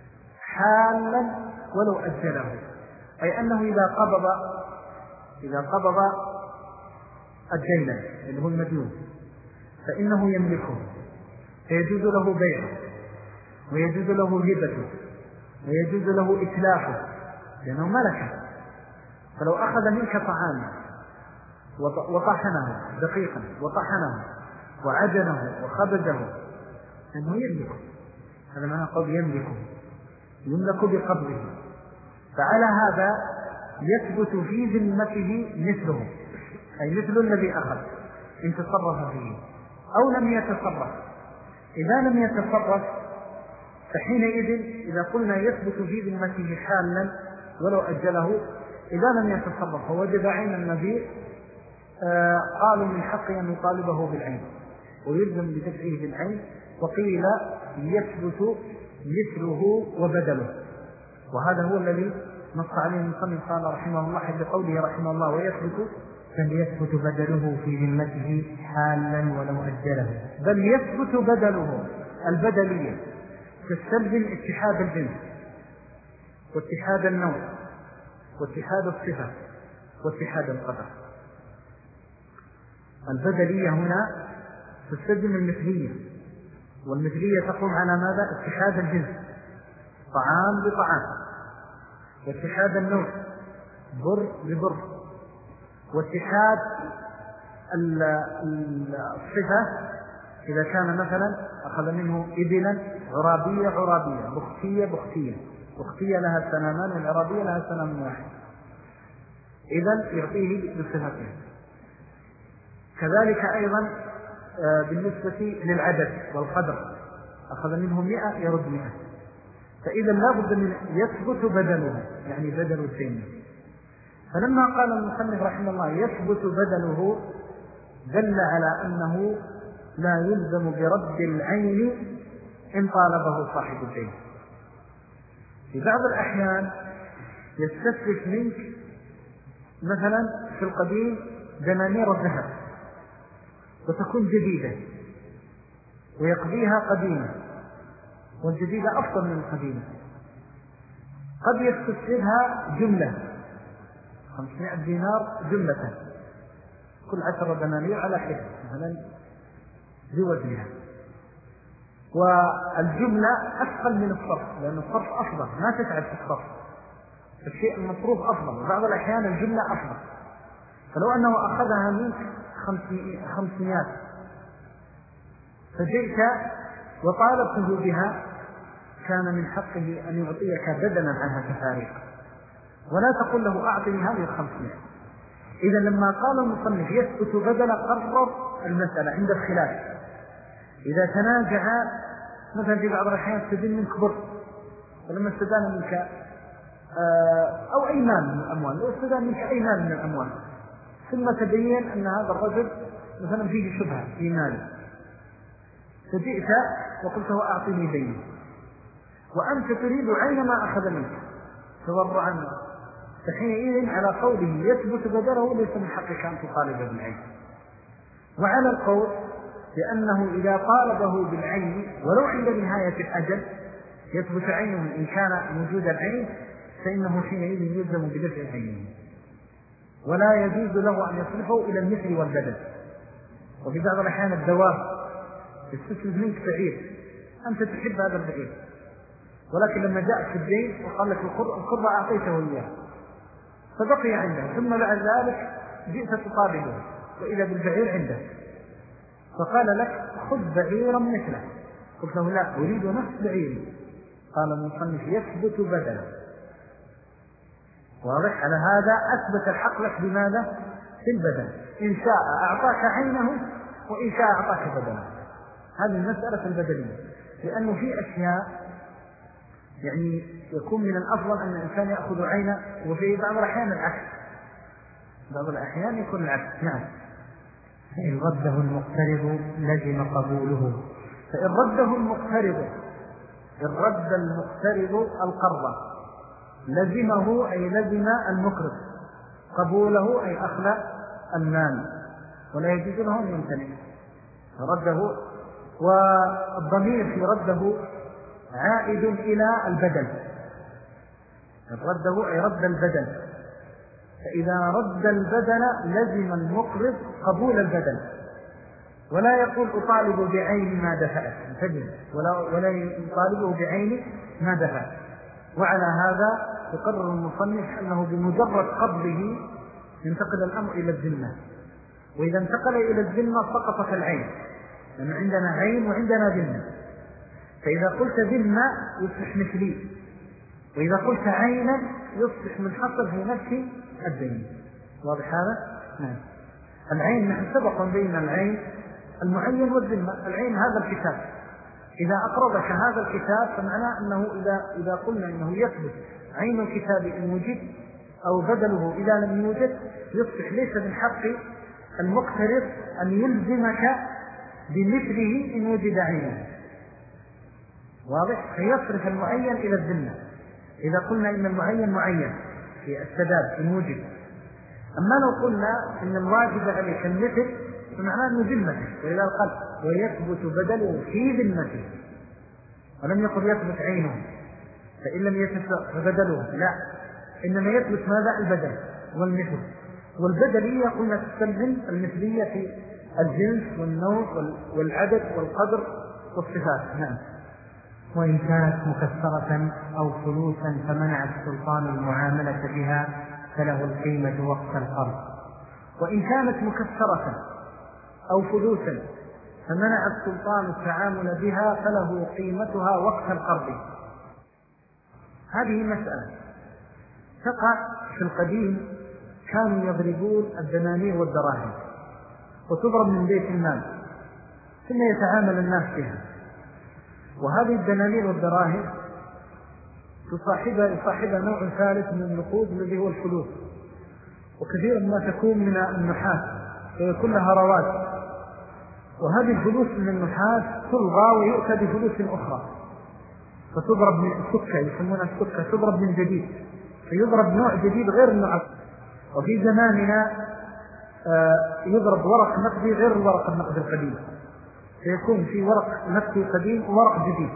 حالا ولو أجله، أي أنه إذا قبض إذا قبض الدين اللي هو المديون فإنه يملكه، فيجوز له بيعه ويجوز له هبته ويجوز له إتلافه لأنه ملكه. فلو أخذ منك طعاما وطحنه دقيقا وطحنه وعجنه وخبزه فإنه يملكه، هذا معنى قول يملكه، يملك بقبضه. فعلى هذا يثبت في ذمته مثله، أي مثل الذي أخذ إن تصرف فيه أو لم يتصرف. إذا لم يتصرف فحينئذ إذا قلنا يثبت في ذمته حالا ولو أجله، إذا لم يتصرف ووجد عين النبي آه قالوا من حق أن يطالبه بالعين ويلزم بدفعه بالعين، وقيل يثبت مثله وبدله، وهذا هو الذي نص عليه المصنف قال رحمه الله حد قوله رحمه الله ويثبت فليثبت بدله في ذمته حالا ولو أجله. بل يثبت بدله البدلية تستلزم اتحاد الجنس واتحاد النوع واتحاد الصفة واتحاد القدر. البدلية هنا تستلزم المثلية، والمثلية تقوم على ماذا؟ اتحاد الجنس، طعام بطعام، واتحاد النوع بر ببر، واتحاد الصفة إذا كان مثلا أخذ منه إبلا عرابية عرابية، بختية بختية، بختية لها سنامان والعرابية لها سنام واحد، إذن يعطيه بصفتين. كذلك أيضا بالنسبة للعدد والقدر أخذ منه مئة يرد مئة، فإذا لا بد من يثبت بدله، يعني بدل الدين. فلما قال المصنف رحمه الله يثبت بدله دل على أنه لا يلزم برد العين إن طالبه صاحب الدين. في بعض الأحيان يستسلف منك مثلا في القديم دنانير الذهب وتكون جديدة ويقضيها قديمة، والجديدة أفضل من القديمة. قد يستسلمها جملة خمسمائة دينار جملة، كل عشرة دنانير على حدة مثلا بوزنها، والجملة أثقل من الصرف، لأن الصرف أفضل، ما تتعب في الصرف، الشيء المصروف أفضل، وبعض الأحيان الجملة أفضل. فلو أنه أخذها منك خمسمائة فجئت وطالبته بها كان من حقه أن يعطيك بدلا عنها تفاريق، ولا تقول له أعطني هذه الخمسمائة. إذا لما قال المصنف يثبت بدل قرر المسألة عند الخلاف. إذا تنازع مثلا في بعض الأحيان استدين منك بر، ولما استدان منك أو أي مال من الأموال، لو استدان منك أي مال من الأموال ثم تبين أن هذا الرجل مثلا فيه شبهة في ماله، فجئت وقلت له أعطيني ديني، وأنت تريد عين ما أخذ منك تورعا، فحينئذ على قوله يثبت بدله ليس من حقك أن تطالب بالعين. وعلى القول لأنه إذا طالبه بالعين ولو عند نهاية الأجل يثبت عينه إن كان موجود العين، فإنه حينئذ يلزم بدفع عينه، ولا يجوز له أن يصرفه إلى المثل والبدل. وفي بعض الأحيان الدواب يستسلم منك بعير، أنت تحب هذا البعير، ولكن لما جاء في الدين وقال لك القربة أعطيته إياه فبقي عنده، ثم بعد ذلك جئت تطالبه وإذا بالبعير عنده، فقال لك خذ بعيرا مثله، قلت له لا أريد نفس بعيري، قال المصنف يثبت بدلا. واضح؟ على هذا أثبت الحق لك بماذا؟ في البدل، إن شاء أعطاك عينه وإن شاء أعطاك بدلا. هذه المسألة البدلية، لأنه في أشياء يعني يكون من الأفضل أن الإنسان يأخذ عينه، وفي بعض الأحيان العكس، بعض الأحيان يكون العكس. نعم. فإن رده المقترض لزم قبوله. فإن رده المقترض، إن رد المقترض القرض لزمه أي لزم المقرض قبوله أي أخلى المال، ولا يجوز له أن يمتنع فرده. والضمير في رده عائد إلى البدل، رده أي رد البدل، فإذا رد البدل لزم المقرض قبول البدل، ولا يقول أطالب بعين ما دفعت، ولا, ولا يطالبه بعين ما دفعت. وعلى هذا يقرر المصنف أنه بمجرد قبضه ينتقل الأمر إلى الذمة، وإذا انتقل إلى الذمة سقطت العين، لأن عندنا عين وعندنا ذمة، فإذا قلت ذمة يصبح مثلي، وإذا قلت عينا يصبح منحصر في نفس الدين. واضح هذا؟ نعم. العين نحن سبق بين العين المعين والذمة. العين هذا الكتاب، إذا أقرضك هذا الكتاب فمعناه أنه إذا, إذا قلنا أنه يثبت عين الكتاب إن وجد أو بدله إذا لم يوجد، يصبح ليس من حق المقترض أن يلزمك بمثله إن وجد عينه. واضح؟ فيصرف المعين إلى الذمة إذا قلنا إن المعين معين في السداد إن وجد. أما لو قلنا إن الواجب عليك المثل فمعناه أنه ذمته، وإلى القلب ويثبت بدله في ذمته، ولم يقل يثبت عينه، فإن لم يثبت فبدله لا، إنما يثبت ماذا؟ البدل والمثل. والبدلية قلنا تستلزم المثلية في الجنس والنوع والعدد والقدر والصفات. نعم. وإن كانت مكسرة أو فلوسا فمنع السلطان المعاملة بها فله القيمة وقت القرض. وإن كانت مكسرة أو فلوسا فمنع السلطان التعامل بها فله قيمتها وقت القرض. هذه مسألة تقع في القديم، كانوا يضربون الدنانير والدراهم وتضرب من بيت المال ثم يتعامل الناس بها، وهذه الدنانير والدراهم تصاحبها يصاحبها نوع ثالث من النقود الذي هو الفلوس، وكثيرا ما تكون من النحاس ويكون لها رواد، وهذه الفلوس من النحاس تلغى ويؤتى بفلوس أخرى فتضرب من السكة، يسمونها السكة، تضرب من جديد فيضرب نوع جديد غير النوع. وفي زماننا يضرب ورق نقدي غير الورق النقدي القديم، فيكون في ورق نقدي قديم وورق جديد.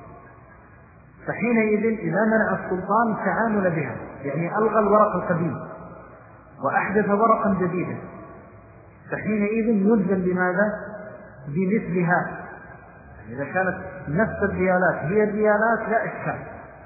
فحينئذ إذا منع السلطان التعامل بها، يعني ألغى الورق القديم وأحدث ورقا جديدا، فحينئذ يلزم بماذا؟ بمثلها. إذا كانت نفس الريالات هي الريالات لا إشكال.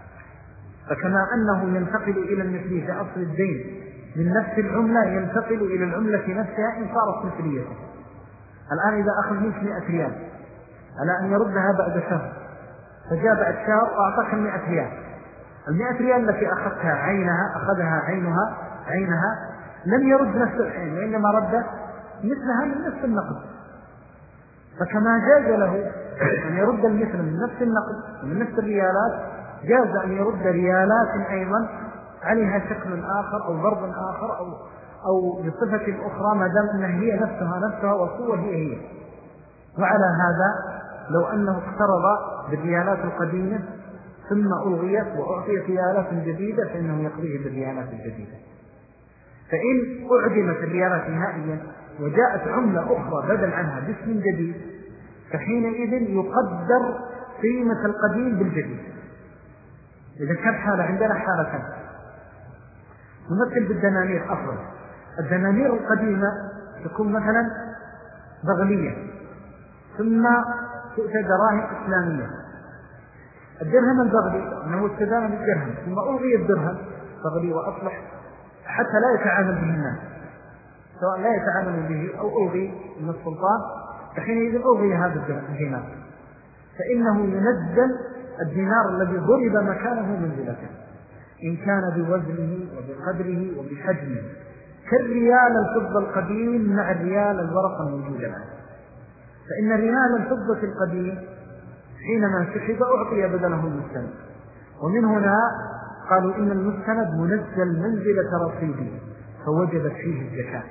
فكما أنه ينتقل إلى المثلية في أصل الدين من نفس العملة، ينتقل إلى العملة نفسها إن صارت مثلية. الآن إذا أخذ منك مئة ريال على أن يردها بعد شهر، فجاء بعد شهر وأعطاك المئة ريال، المئة ريال التي أخذتها عينها أخذها عينها عينها لم يرد نفس العين، وإنما رد مثلها من نفس النقد. فكما جاز له أن يرد المثل من نفس النقد ومن نفس الريالات، جاز أن يرد ريالات أيضا عليها شكل آخر أو ضرب آخر أو أو بصفة أخرى، ما دام أنها هي نفسها نفسها والصورة هي هي. وعلى هذا لو أنه اقترض بالريالات القديمة ثم ألغيت وأعطيت ريالات جديدة فإنه يقضيه بالريالات الجديدة. فإن أعدمت الريالات نهائيا وجاءت عملة أخرى بدل عنها باسم جديد، فحينئذ يقدر قيمة القديم بالجديد. إذا كان حالة عندنا حالتان، نمثل بالدنانير أفضل. الدنانير القديمة تكون مثلا بغلية ثم تؤتى دراهم إسلامية. الدرهم البغلي أنه استدام بالدرهم ثم ألغي الدرهم بغلي وأصلح حتى لا يتعامل به الناس، سواء لا يتعامل به أو ألغي من السلطان، فحينئذ ألغي هذا الدينار، فإنه ينزل الدينار الذي ضرب مكانه منزلته إن كان بوزنه وبقدره وبحجمه، كالريال الفضة القديم مع الريال الورق الموجود الآن. فإن ريال الفضة القديم حينما سحب أعطي بدله المستند، ومن هنا قالوا إن المستند منزل منزلة رصيده فوجبت فيه الزكاة.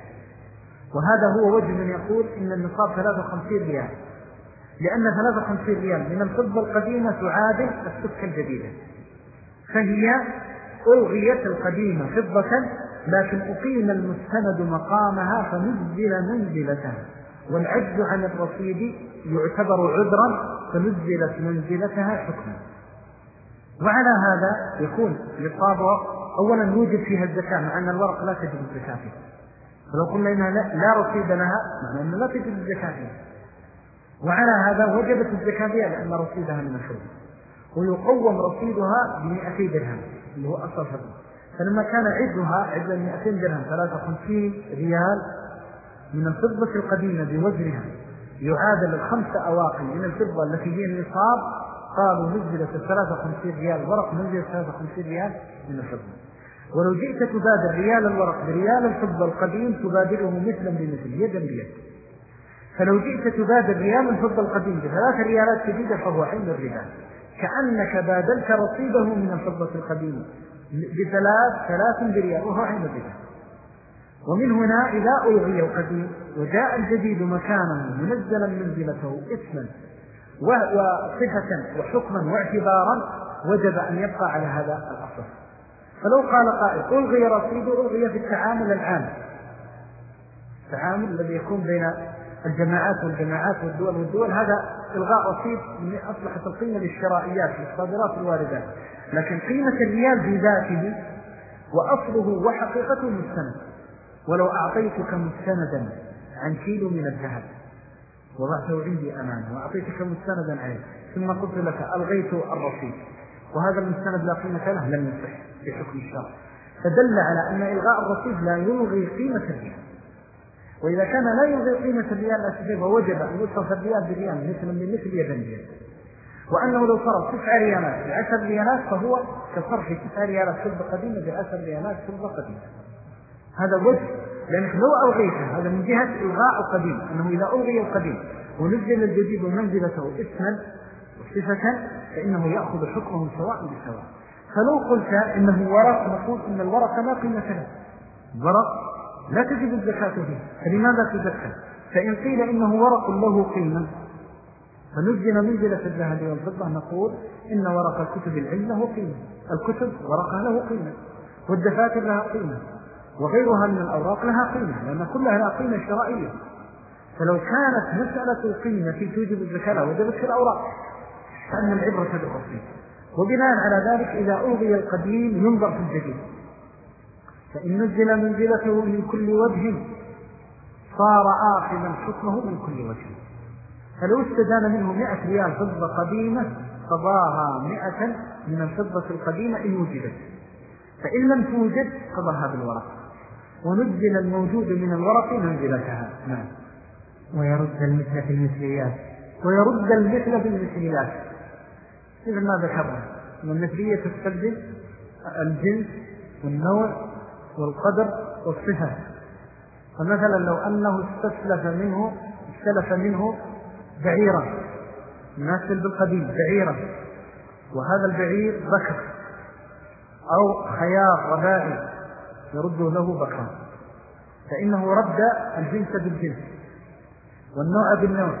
وهذا هو وجه من يقول إن النصاب ثلاثة وخمسين ريال، لأن ثلاثة وخمسين ريال من الفضة القديمة تعادل السكة الجديدة، فهي ألغيت القديمة فضة لكن أقيم المستند مقامها فنزل منزلتها، والعجز عن الرصيد يعتبر عذرا فنزلت منزلتها حكما. وعلى هذا يكون نصابه أولا يوجد فيها الزكاة، مع أن الورق لا تجب الزكاة فيه، فلو قلنا إنها لا رصيد لها معنى أنه لا تجب الزكاة فيه. وعلى هذا وجبت الزكاة فيها لأن رصيدها من الحول، ويقوم رصيدها بمئتي درهم اللي هو أصل فضل. فلما كان عدها عد مئتين درهم ثلاثة وخمسين ريال من الفضة القديمة بوزنها يعادل الخمسة أواقي من الفضة التي هي النصاب، قالوا نزلت الثلاثة وخمسين ريال ورق نزلت ثلاثة وخمسين ريال من الفضة. ولو جئت تبادل ريال الورق بريال الفضة القديم تبادله مثلا بمثل يدا بيد. فلو جئت تبادل ريال الفضة القديم بثلاث ريالات جديدة فهو عين الربا، كأنك بادلت رصيده من الفضة القديمة بثلاث ثلاث بريال وهو عين الربا. ومن هنا إذا ألغي القديم وجاء الجديد مكانه منزلا منزلته اسما وصفة وحكما واعتبارا وجب أن يبقى على هذا الأصل. فلو قال قائل ألغي رصيده ألغي في التعامل العام، التعامل الذي يكون بين الجماعات والجماعات والدول والدول، هذا إلغاء رصيد من أصلحة القيمة للشرائيات للصادرات والواردات، لكن قيمة الريال بذاته وأصله وحقيقته مستند. ولو أعطيتك مستندا عن كيلو من الذهب وضعته عندي أمامي وأعطيتك مستندا عليه ثم قلت لك ألغيت الرصيد وهذا المستند لا قيمة له، لم يصح في حكم الشرع، فدل على أن إلغاء الرصيد لا يلغي قيمة الريال. وإذا كان لا يلغي قيمة الريال الأساسية ووجب أن يصرف الريال بالريال مثل من مثل يدا بيد، وأنه لو صرف تسع ريالات بعشر ريالات فهو كصرف تسع ريالات فضة قديمة بعشر ريالات فضة قديمة. هذا وجه، لأنك لو ألغيته هذا من جهة إلغاء القديم، أنه إذا ألغي القديم ونزل الجديد ومنزلته اسما وصفة فإنه يأخذ حكمه سواء بسواء. فلو قلت إنه ورق نقول إن الورق لا قيمة له، ورق لا تجب الزكاة فيه، فلماذا تزكى؟ فإن قيل إنه ورق له قيمة فنزل منزلة الذهب والفضة نقول إن ورق الكتب العلم له قيمة، الكتب ورقها له قيمة والدفاتر لها قيمة، وغيرها من الأوراق لها قيمة، لأن كلها لها قيمة شرائية. فلو كانت مسألة القيمة في توجب الزكاة وجبت في الأوراق، فإن العبرة بالأصل. وبناء على ذلك إذا ألغي القديم ينظر في الجديد، فإن نزل منزلته من كل وجه صار آخذا حكمه من كل وجه. فلو استدان منه مئة ريال فضة قديمة قضاها مئة من الفضة القديمة إن وجدت، فإن لم توجد قضاها بالورق، ونزل الموجود من الورق منزلتها. نعم. ويرد المثل في المثليات. ويرد المثل في المثليات إذا ما ذكرنا أن المثلية تستلزم الجنس والنوع والقدر والصفة. فمثلا لو أنه استسلف منه استلف منه بعيرا، ناسل بالقديم بعيرا، وهذا البعير بكر أو خيار رباعي يرد له بكرا، فإنه رد الجنس بالجنس والنوع بالنوع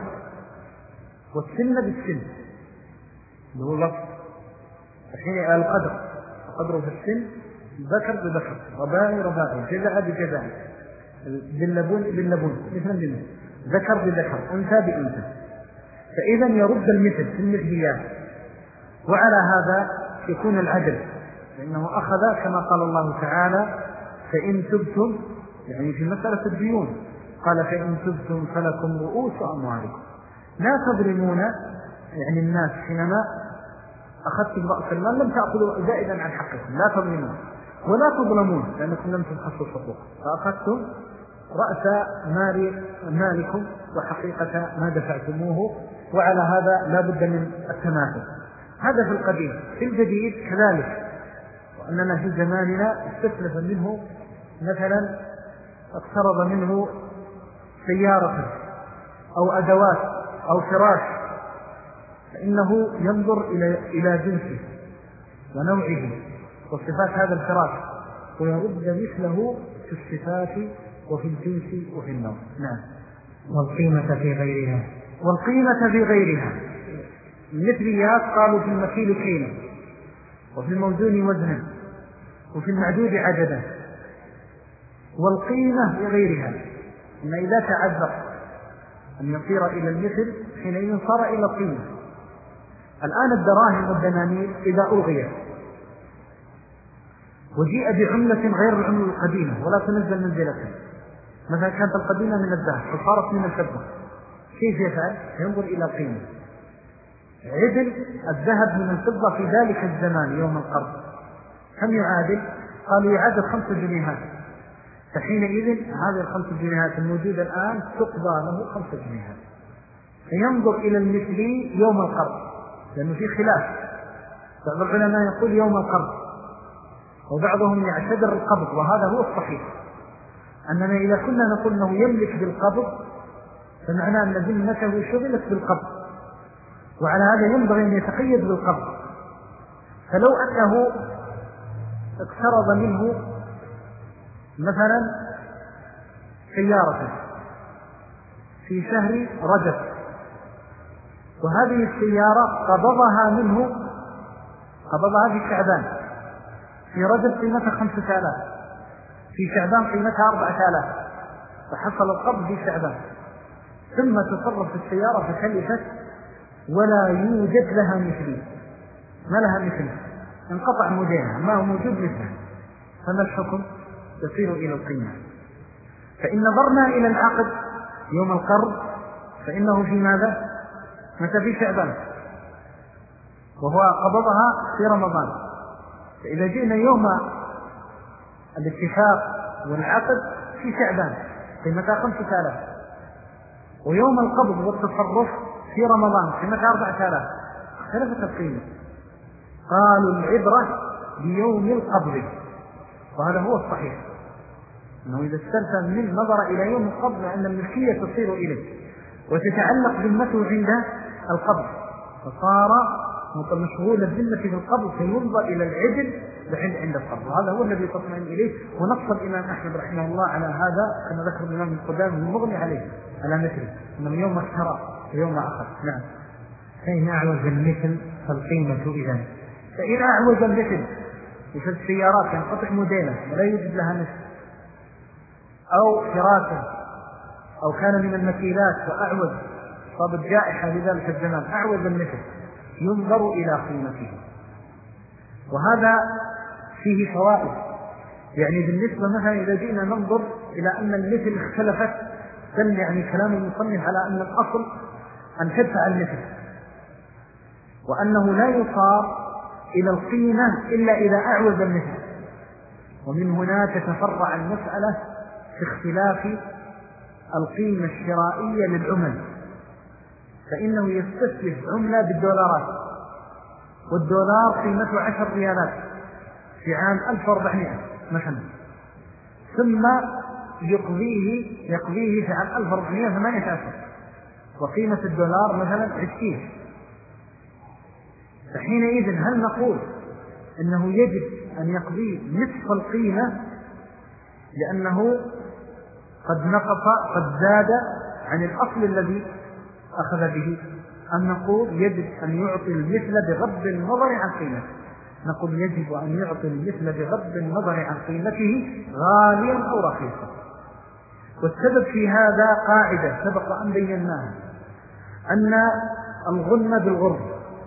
والسن بالسن اللي هو لفظ. الحين القدر القدر في السن ذكر بذكر، رباعي رباعي، جزع بجزع، باللبون باللبون، مثلا بالمثل، ذكر بذكر، أنثى بأنثى. فإذا يرد المثل في المثليات. وعلى هذا يكون العدل، لأنه أخذ كما قال الله تعالى فإن تبتم، يعني في مسألة الديون قال فإن تبتم فلكم رؤوس أموالكم لا تظلمون، يعني الناس حينما أخذتم رأس المال لم تأخذوا زائدا عن حقكم، لا تظلمون ولا تظلمون لأنكم لم تبحثوا الحقوق، فأخذتم رأس مال مالكم وحقيقة ما دفعتموه. وعلى هذا لا بد من التماثل. هذا في القديم. في الجديد كذلك، وأننا في زماننا استسلف منه مثلا اقترض منه سيارة أو أدوات أو فراش، فإنه ينظر إلى إلى جنسه ونوعه وصفات هذا الفراش ويرد مثله في الصفات وفي الجنس وفي النوع. نعم. والقيمة في غيرها. والقيمة في غيرها المثليات قالوا في المكيل كيلا، وفي الموزون وزنا، وفي المعدود عددا. والقيمة في غيرها إن إذا تعذر أن يصير إلى المثل حينئذ صار إلى القيمة. الآن الدراهم والدنانير إذا ألغيت وجيء بعملة غير العملة القديمة ولا تنزل منزلتها، مثلا كانت القديمة من الذهب فصارت من الفضة، كيف يفعل؟ ينظر إلى القيمة. عدل الذهب من الفضة في ذلك الزمان يوم القرض كم يعادل؟ قالوا يعادل خمس جنيهات، فحينئذ هذه الخمس جنيهات الموجودة الآن تقضى له خمس جنيهات، فينظر إلى المثلي يوم القرض، لأنه في خلاف. بعض العلماء يقول يوم القرض، وبعضهم يعتبر القبض، وهذا هو الصحيح، أننا إذا كنا نقول أنه يملك بالقبض فمعناه أن ذمته شغلت بالقبض، وعلى هذا ينبغي أن يتقيد بالقبض. فلو أنه اقترض منه مثلا سيارة في شهر رجب، وهذه السيارة قبضها منه قبضها في شعبان، في رجب قيمتها خمسة آلاف، في شعبان قيمتها أربعة آلاف، فحصل القبض في شعبان، ثم تصرف السيارة فكلفت ولا يوجد لها مثلي، ما لها مثل، انقطع موديلها، ما هو موجود مثله، فما الحكم؟ تصير إلى القيمة. فإن نظرنا إلى العقد يوم القرض فإنه في ماذا؟ متى؟ في شعبان، وهو قبضها في رمضان. فإذا جئنا يوم الاتفاق والعقد في شعبان قيمتها خمسة آلاف، ويوم القبض والتصرف في رمضان قيمتها أربعة آلاف، اختلفت القيمة. قالوا العبرة بيوم القبض، وهذا هو الصحيح، أنه إذا استلزم من نظر إلى يوم القبض أن الملكية تصير إليه وتتعلق ذمته عند القبض، فصار مشغول الذمة في القبض فينظر إلى العدل بحين عند القبض، وهذا هو الذي تطمئن إليه. ونص الإمام أحمد رحمه الله على هذا كما ذكر الإمام القدامى المغني عليه على مثله، أنه يوم اشترى ويوم أخذ. نعم. فإن أعوز المثل فالقيمة إذن. فإن أعوز المثل، مثل السيارات ينقطع موديلها ولا يوجد لها مثل، أو فراسا أو كان من المكيلات وأعوز، صابت جائحة لذلك الزمان أعوز المثل، ينظر إلى قيمته. وهذا فيه فوائد. يعني بالنسبة مثلا إذا جئنا ننظر إلى أن المثل اختلفت، دل يعني كلام المصنف على أن الأصل أن تدفع المثل، وأنه لا يصار إلى القيمة إلا إذا أعوز المثل. ومن هنا تتفرع المسألة في اختلاف القيمة الشرائية للعمل، فإنه يستسلف عملة بالدولارات، والدولار قيمته عشر ريالات في عام ألف وأربعمائة مثلا، ثم يقضيه يقضيه في عام ألف وأربعمائة وثمانية عشر، وقيمة الدولار مثلا عشرين. فحينئذ هل نقول إنه يجب أن يقضي نصف القيمة لأنه قد نقص قد زاد عن الأصل الذي أخذ به، أم نقول يجب أن يعطي المثل بغض النظر عن قيمته؟ نقول يجب أن يعطي المثل بغض النظر عن قيمته غاليا أو رخيصا. والسبب في هذا قاعدة سبق أن بيناها، أن الغنم بالغرب،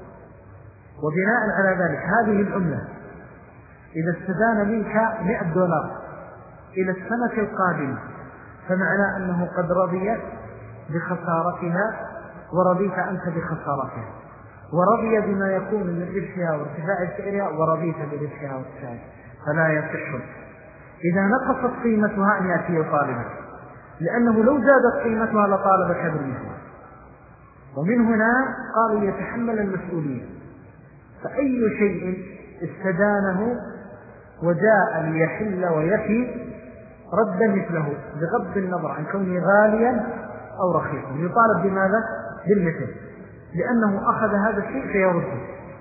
وبناء على ذلك هذه العملة إذا استدان منك مئة دولار إلى السنة القادمة فمعنى أنه قد رضي بخسارتها ورضيت أنت بخسارتها، ورضي بما يكون من ربحها وارتفاع سعرها ورضيت بربحها وارتفاعها، فلا يصح إذا نقصت قيمتها أن يأتي يطالبك، لأنه لو زادت قيمتها لطالبك بالمثل. ومن هنا قالوا يتحمل المسؤولية، فأي شيء استدانه وجاء ليحل ويفي رد مثله بغض النظر عن كونه غاليا أو رخيصا، يطالب بماذا؟ بالمثل، لأنه أخذ هذا الشيء فيرده.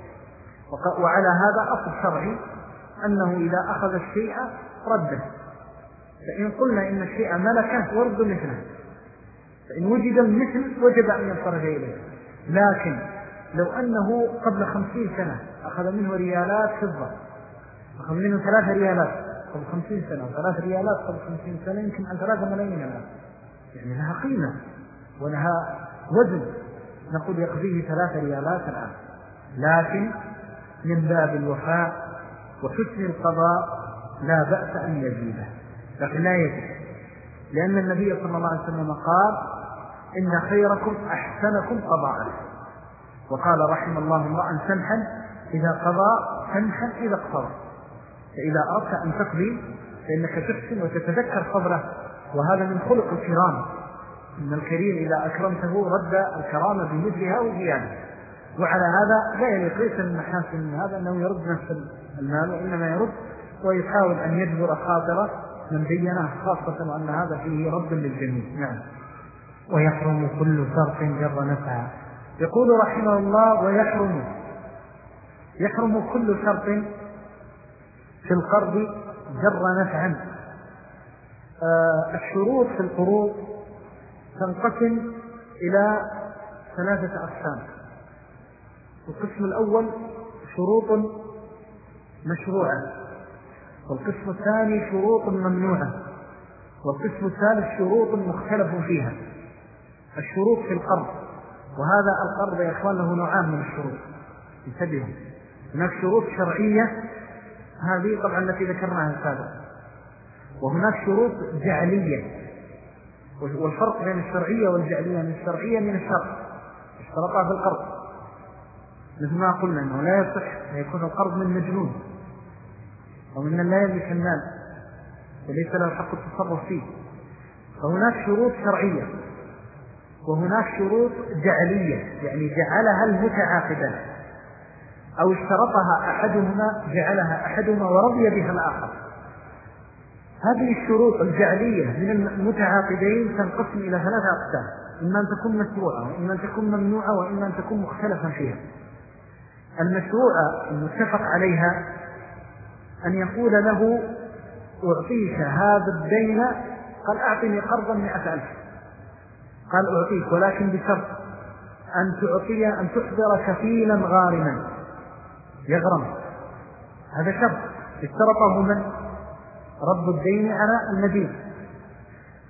وعلى هذا أصل شرعي أنه إذا أخذ الشيء رده، فإن قلنا إن الشيء ملكه ورد مثله، فإن وجد المثل وجب أن ينصرف إليه. لكن لو أنه قبل خمسين سنة أخذ منه ريالات فضة، أخذ منه ثلاثة ريالات قبل خمسين سنة، وثلاث ريالات قبل خمسين سنة يمكن عن ثلاثة ملايين الآن، يعني لها قيمة ولها وزن، نقول يقضيه ثلاثة ريالات الآن. لكن من باب الوفاء وحسن القضاء لا بأس أن يزيده، لكن لا يجب، لأن النبي صلى الله عليه وسلم قال إن خيركم أحسنكم قضاء، وقال رحم الله امرأ سمحا إذا قضى سمحا إذا اقتضى. فإذا أردت أن تقضي فإنك تحسن وتتذكر قدره، وهذا من خلق الكرام، إن الكريم إذا أكرمته رد الكرامة بمثلها وزيادة. وعلى هذا لا يليق ليس من محاسن هذا أنه يرد نفس المال، وإنما يرد ويحاول أن يجبر خاطره من بينه، خاصة وأن هذا فيه رد للجميع. نعم. ويحرم كل شرط جر نفعا. يقول رحمه الله ويحرم يحرم كل شرط في القرض جر نفعا. آه الشروط في القروض تنقسم إلى ثلاثة أقسام. القسم الأول شروط مشروعة، والقسم الثاني شروط ممنوعة، والقسم الثالث شروط مختلف فيها. الشروط في القرض، وهذا القرض يا إخوان له نوعان من الشروط، انتبهوا. هناك شروط شرعية، هذه طبعا التي ذكرناها سابقا، وهناك شروط جعلية. والفرق بين الشرعية والجعلية من الشرعية من الشرط اشترطها في القرض، مثل ما قلنا أنه لا يصح أن يكون القرض من مجنون ومن لا يملك المال وليس له حق التصرف فيه. فهناك شروط شرعية وهناك شروط جعلية، يعني جعلها المتعاقدان أو اشترطها أحدهما جعلها أحدهما ورضي بها الآخر. هذه الشروط الجعلية من المتعاقدين تنقسم إلى ثلاثة أقسام: إما أن تكون مشروعة، وإما أن تكون ممنوعة، وإما أن تكون مختلفا فيها. المشروعة المتفق عليها أن يقول له أعطيك هذا الدين، قال أعطني قرضا مئة ألف، قال أعطيك ولكن بشرط أن تعطي أن تحضر كفيلا غارما يغرم. هذا شرط اشترطه من؟ رب الدين على المدين.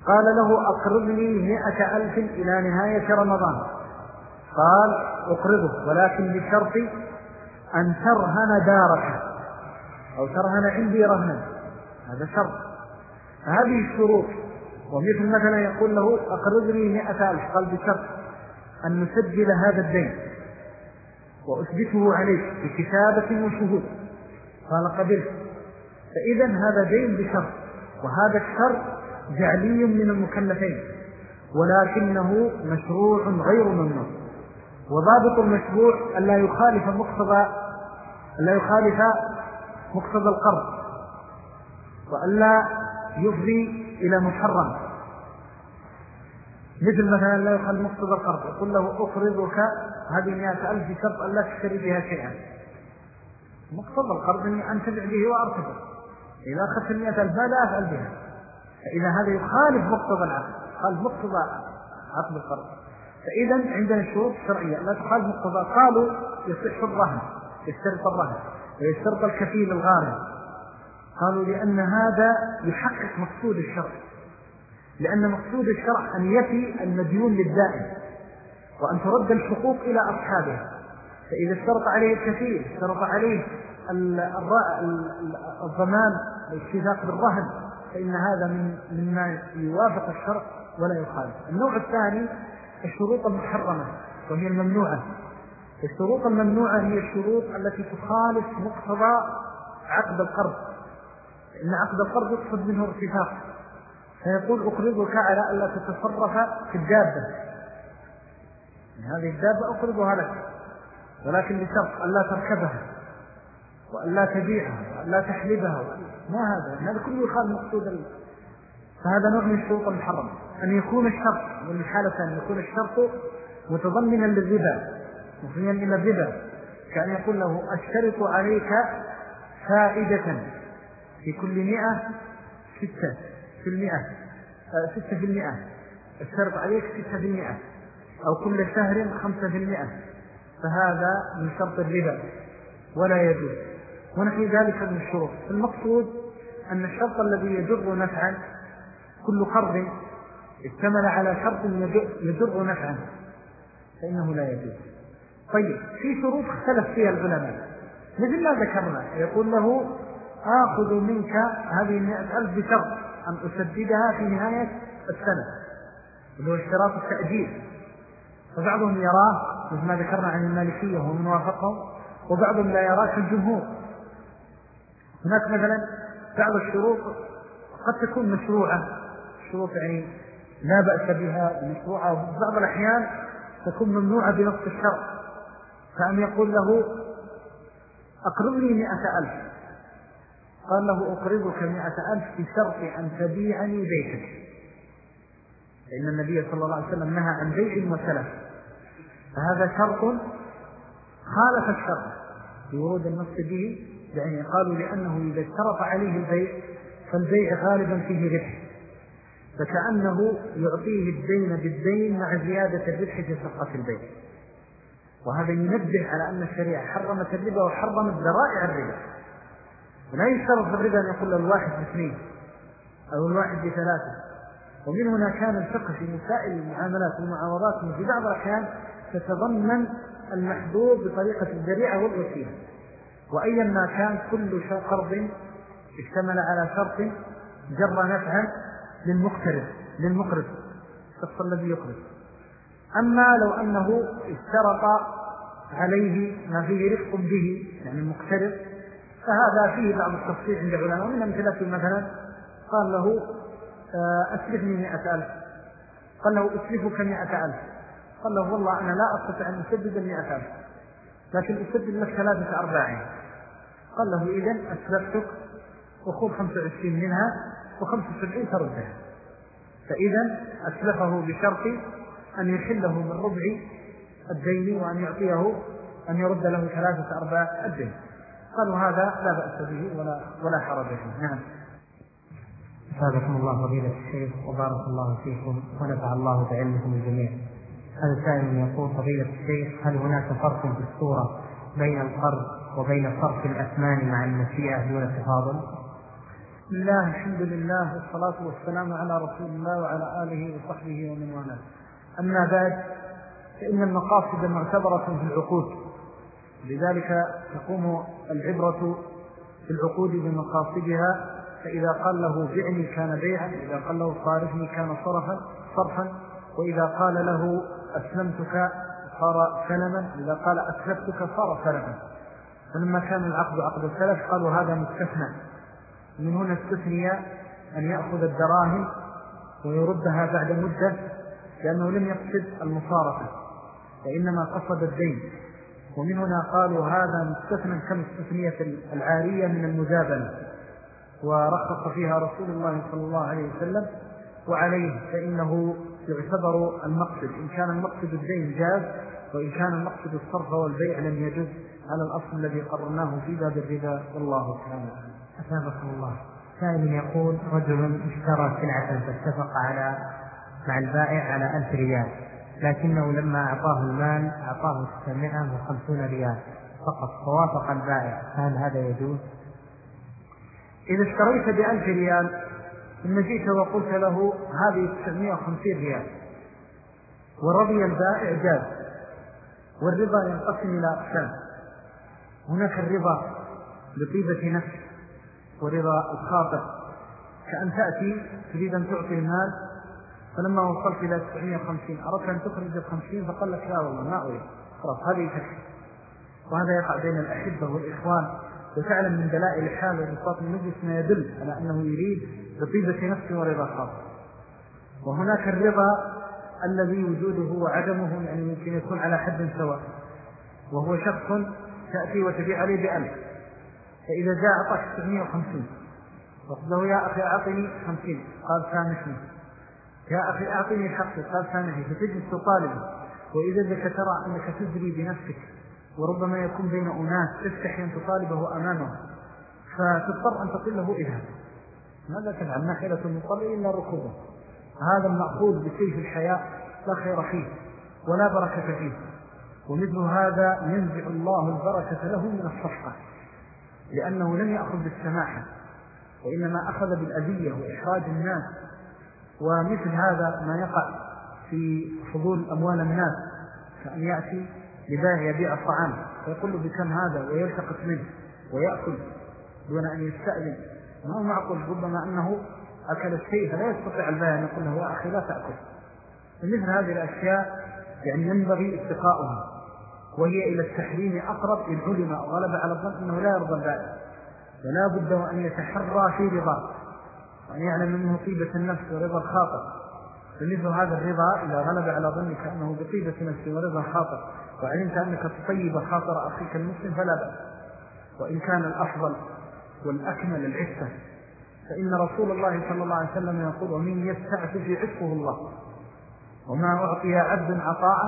قال له أقرضني مئة ألف إلى نهاية رمضان، قال أقرضه ولكن بشرط أن ترهن دارك أو ترهن عندي رهنا، هذا شرط. هذه الشروط. ومثل مثلا يقول له أقرضني مئة ألف، قال بشرط أن نسجل هذا الدين وأثبته عليك بكتابة وشهود، قال قبلت. فإذا هذا دين بشرط، وهذا الشرط جعلي من المكلفين ولكنه مشروع غير ممنوع. وضابط المشروع ألا يخالف مقتضى ألا يخالف مقتضى القرض، وألا يفضي إلى محرم. مثل مثلا لا يخالف مقتضى القرض، يقول له أقرضك هذه مئة ألف بشرط أن لا تشتري بها شيئا. مقتضى القرض أني أنتفع به وأرتفع، إذا أخذت المئة ألف لا أفعل بها. فإذا هذا يخالف مقتضى العقد، يخالف مقتضى عقد القرض. فإذا عندنا شروط شرعية لا تخالف مقتضى. قالوا يصح الرهن، يشترط الرهن ويشترط الكفيل الغارم. قالوا لأن هذا يحقق مقصود الشرع، لأن مقصود الشرع أن يفي المديون للدائن وأن ترد الحقوق إلى أصحابها. فإذا اشترط عليه الكفيل، اشترط عليه الضمان والاتفاق بالرهن، فإن هذا من مما يوافق الشرع ولا يخالف. النوع الثاني الشروط المحرمة وهي الممنوعة. الشروط الممنوعة هي الشروط التي تخالف مقتضى عقد القرض، إن عقد القرض يقصد منه ارتفاق، فيقول أقرضك على ألا تتصرف في الدابة، هذه الدابة أقرضها لك ولكن بشرط ألا تركبها وألا تبيعها وألا تحلبها. ما هذا؟ هذا كله يخالف مقصود ال... فهذا نوع من الشروط المحرمة. أن يكون الشرط من الحالة أن يكون الشرط متضمنا للربا، مفضيا إلى الربا، كأن يقول له أشترط عليك فائدة في كل مئة ستة في المئة ستة في المئة، اشترط عليك ستة في المئة، أو كل شهر خمسة في المئة، فهذا من شرط الربا ولا يجوز. ونحن ذلك من الشروط. المقصود أن الشرط الذي يجر نفعا، كل قرض اشتمل على شرط يجر نفعا فإنه لا يجوز. طيب في شروط اختلف فيها العلماء مثل ما ذكرنا، يقول له آخذ منك هذه المئة ألف بشرط أن أسددها في نهاية السنة، وهو اشتراط التأجيل. فبعضهم يراه مثل ما ذكرنا عن المالكية ومن وافقهم، وبعضهم لا يراه كالجمهور. هناك مثلا بعض الشروط قد تكون مشروعة، شروط يعني لا بأس بها مشروعة، وفي بعض الأحيان تكون ممنوعة بنص الشرع، فأن يقول له أقرضني مئة ألف، قال له أقرضك مئة ألف بشرط أن تبيعني بيتك، لأن النبي صلى الله عليه وسلم نهى عن بيع وسلف، فهذا شرط خالف الشرع بورود النص به. يعني قالوا لأنه إذا اشترط عليه البيع فالبيع غالبا فيه ربح، فكأنه يعطيه الدين بالدين مع زيادة الربح في صفقة البيع. وهذا ينبه على أن الشريعة حرمت الربا وحرمت ذرائع الربا. ولا يشترط في الربا أن يقول الواحد باثنين أو الواحد بثلاثة. ومن هنا كان الفقه في مسائل المعاملات والمعاوضات في بعض الأحيان تتضمن المحظور بطريقة الذريعة والوسيلة. وأيا ما كان كل قرض اشتمل على شرط جر نفعا للمقترض للمقرض الشخص الذي يقرض. أما لو أنه اشترط عليه ما فيه رفق به يعني المقترض، فهذا فيه بعض التفصيل عند العلماء. من أمثلته مثلا قال له أسلفني مئة ألف، قال له أسلفك مئة ألف، قال له والله أنا لا أستطيع أن أسدد المئة ألف لكن أسدد لك ثلاثة أرباعين. قال له إذن أسلفتك وخذ خمسة وعشرين منها وخمسة وسبعين تردها. فإذا أسلفه بشرط أن يحله من ربع الدين وأن يعطيه أن يرد له ثلاثة أرباع الدين. قالوا هذا لا بأس به ولا, ولا حرج فيه. نعم. أفادكم الله فضيلة الشيخ وبارك الله فيكم ونفع الله بعلمكم الجميع. هذا سائل يقول فضيلة الشيخ هل هناك فرق في الصورة بين القرض وبين صرف الأثمان مع المشيئة دون التفاضل؟ بسم الله، الحمد لله، والصلاة والسلام على رسول الله وعلى آله وصحبه ومن والاه. أما بعد، فإن المقاصد معتبرة في العقود، لذلك تقوم العبرة في العقود بمقاصدها. فإذا قال له بعني كان بيعا، إذا قال له صارفني كان صرفا صرفا، وإذا قال له أسلمتك صار سلما، إذا قال أسلفتك صار سلما. فلما كان العقد عقد السلف قالوا هذا مستثنى. من هنا استثني أن يأخذ الدراهم ويردها بعد مدة، لأنه لم يقصد المصارفة وإنما قصد الدين. ومن هنا قالوا هذا مستثنى كما استثنية العارية من المزابنة، ورخص فيها رسول الله صلى الله عليه وسلم. وعليه فإنه يعتبر المقصد، إن كان المقصد الدين جاز، وإن كان المقصد الصرف والبيع لم يجوز على الأصل الذي قررناه في باب الربا. والله تعالى أثابكم الله. سائل يقول: رجل اشترى سلعة فاتفق على مع البائع على ألف ريال، لكنه لما أعطاه المال أعطاه ستمائة وخمسون ريال فقط، فوافق البائع، هل هذا يجوز؟ إذا اشتريت بألف ريال ثم جئت وقلت له هذه تسعمائة وخمسين ريال ورضي البائع جاز. والرضا ينقسم إلى أقسام: هناك الرضا بطيبة نفس ورضا الخاطر، كأن تأتي تريد أن تعطي المال، فلما وصلت إلى تسعمائة وخمسين أردت أن تخرج الخمسين فقال لك لا والله ما أريد، خلاص هذه تكفي. وهذا يقع بين الأحبة والإخوان، وتعلم من دلائل الحال ونصاط المجلس ما يدل على أنه يريد بطيبة نفس ورضا خاطر. وهناك الرضا الذي وجوده وعدمه يعني ممكن يكون على حد سواء، وهو شخص تأتي وتبيع عليه بألف، فإذا جاء أعطاك تسعمائة وخمسين وقال له يا أخي أعطني خمسين، قال سامحني، يا أخي أعطني حقي، قال سامحني، فتجلس تطالبه. وإذا ذاك ترى أنك تجري بنفسك وربما يكون بين أناس تستحي أن تطالبه أمامه، فتضطر أن تقول له إذهب، ماذا تفعل؟ ما حيلة المضطر إلا ركوبه. هذا المأخوذ بسيف الحياة لا خير فيه ولا بركة فيه، ومثل هذا ينزع الله البركة له من الصفقة، لأنه لم يأخذ بالسماحة وإنما أخذ بالأذية وإحراج الناس. ومثل هذا ما يقع في فضول أموال الناس، كأن يأتي لبائع يبيع الطعام فيقول له بكم هذا ويلتقط منه ويأكل دون أن يستأذن، ما هو معقول، ربما أنه أكل الشيء فلا يستطيع البائع أن يقول له يا أخي لا تأكل. فمثل هذه الأشياء يعني ينبغي اتقاؤها، وهي إلى التحريم أقرب إن علم وغلب على الظن أنه لا يرضى البائع، ولا بد أن يتحرى في رضاه وأن يعلم أنه طيبة النفس ورضا الخاطر. فمثل هذا الرضا إذا غلب على ظنك أنه بطيبة نفس ورضا الخاطر وعلمت أنك تطيب خاطر أخيك المسلم فلا بأس. وإن كان الأفضل والأكمل العفة، فإن رسول الله صلى الله عليه وسلم يقول: ومن يستعفف يعفه الله. وما أعطي عبد عطاء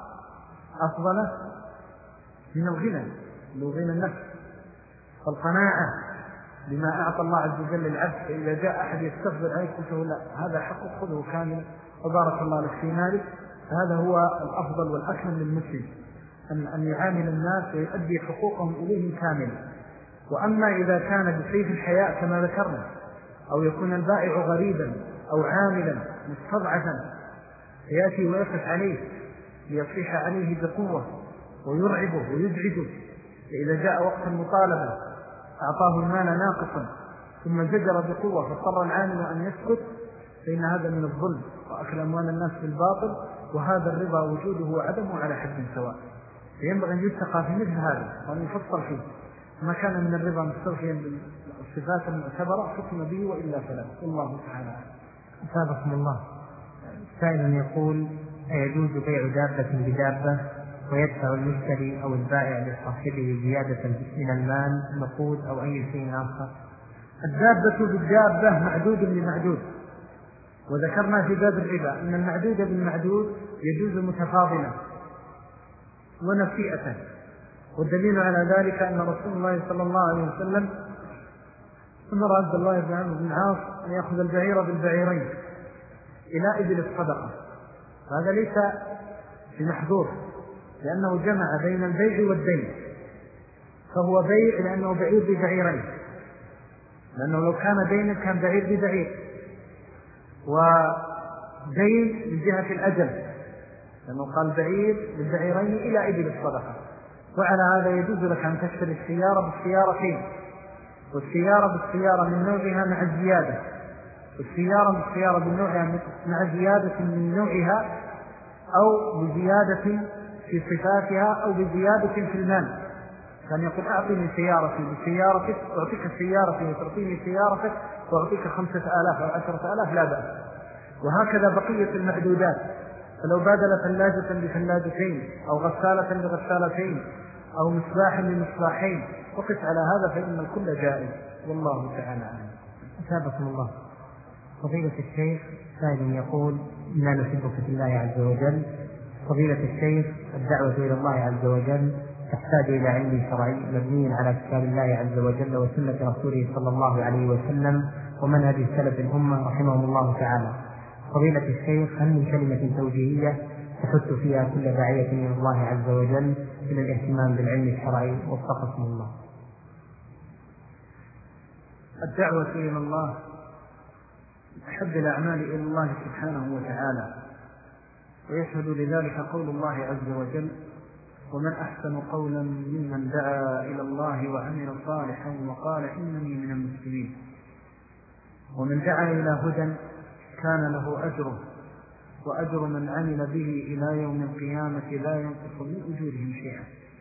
أفضل من الغنى، لو غنى النفس. فالقناعة بما أعطى الله عز وجل العبد، فإذا جاء أحد يستفضل عليك قلت له لا هذا حق خذه كامل وبارك الله لك في مالك، فهذا هو الأفضل والأكمل للمسلم، أن, أن يعامل الناس ويؤدي حقوقهم إليهم كاملا. وأما إذا كان بسيف الحياء كما ذكرنا، أو يكون البائع غريبا أو عاملا مستضعفا فيأتي ويقف عليه ليصيح عليه بقوة ويرعبه ويزعجه، فإذا جاء وقت المطالبة أعطاه المال ناقصا ثم زجر بقوة فاضطر العامل أن يسكت، فإن هذا من الظلم وأكل أموال الناس بالباطل، وهذا الرضا وجوده وعدمه على حد سواء. فينبغي أن يتقى في مثل هذا وأن يفصل فيه، ما كان من الرضا مستوفيا بالصفات المعتبرة حكم به، وإلا فلا. والله تعالى أثابكم الله. سائل يقول: أيجوز بيع دابة بدابة ويدفع المشتري أو البائع لصاحبه زيادة من المال نقود أو أي شيء آخر؟ الدابة بالدابة معدود لمعدود، وذكرنا في باب الربا أن المعدود بالمعدود يجوز متفاضلا ونسيئة. والدليل على ذلك أن رسول الله صلى الله عليه وسلم أمر عبد الله بن عمرو بن العاص أن يأخذ البعير بالبعيرين إلى إبل الصدقة، هذا ليس بمحظور لأنه جمع بين البيع والدين، فهو بيع لأنه بعير ببعيرين. لأنه لو كان دين كان بعير ببعير، ودين من جهة الأجل، لأنه قال بعير بالبعيرين إلى إبل الصدقة. وعلى هذا يجوز لك أن تشتري السيارة بالسيارتين، والسيارة بالسيارة من نوعها مع الزيادة، والسيارة بالسيارة من نوعها مع زيادة من نوعها، أو بزيادة في صفاتها، أو بزيادة في المال. كان يقول أعطيني سيارتي بسيارتك، أعطيك سيارتي وتعطيني سيارتك، وأعطيك خمسة آلاف أو عشرة آلاف لا بأس. وهكذا بقية المعدودات. فلو بادل ثلاجة بثلاجتين، أو غسالة بغسالتين، أو مصباح بمصباحين، وقف على هذا فإن الكل جائز، والله تعالى أعلم. أثابكم الله. فضيلة الشيخ سائل يقول: إنا نحبك في الله عز وجل. فضيلة الشيخ، الدعوة إلى الله عز وجل تحتاج إلى علم شرعي مبني على كتاب الله عز وجل وسنة رسوله صلى الله عليه وسلم ومنهج سلف الأمة رحمهم الله تعالى. فضيلة الشيخ، هل من كلمة توجيهية تحث فيها كل داعية إلى الله عز وجل إلى الاهتمام بالعلم الشرعي وفقكم الله؟ الدعوة إلى الله أحب الأعمال إلى الله سبحانه وتعالى، ويشهد لذلك قول الله عز وجل: ومن أحسن قولا ممن دعا إلى الله وعمل صالحا وقال إنني من المسلمين. ومن دعا إلى هدى كان له أجره، وأجر من عمل به إلى يوم القيامة لا ينقص من أجورهم شيئا.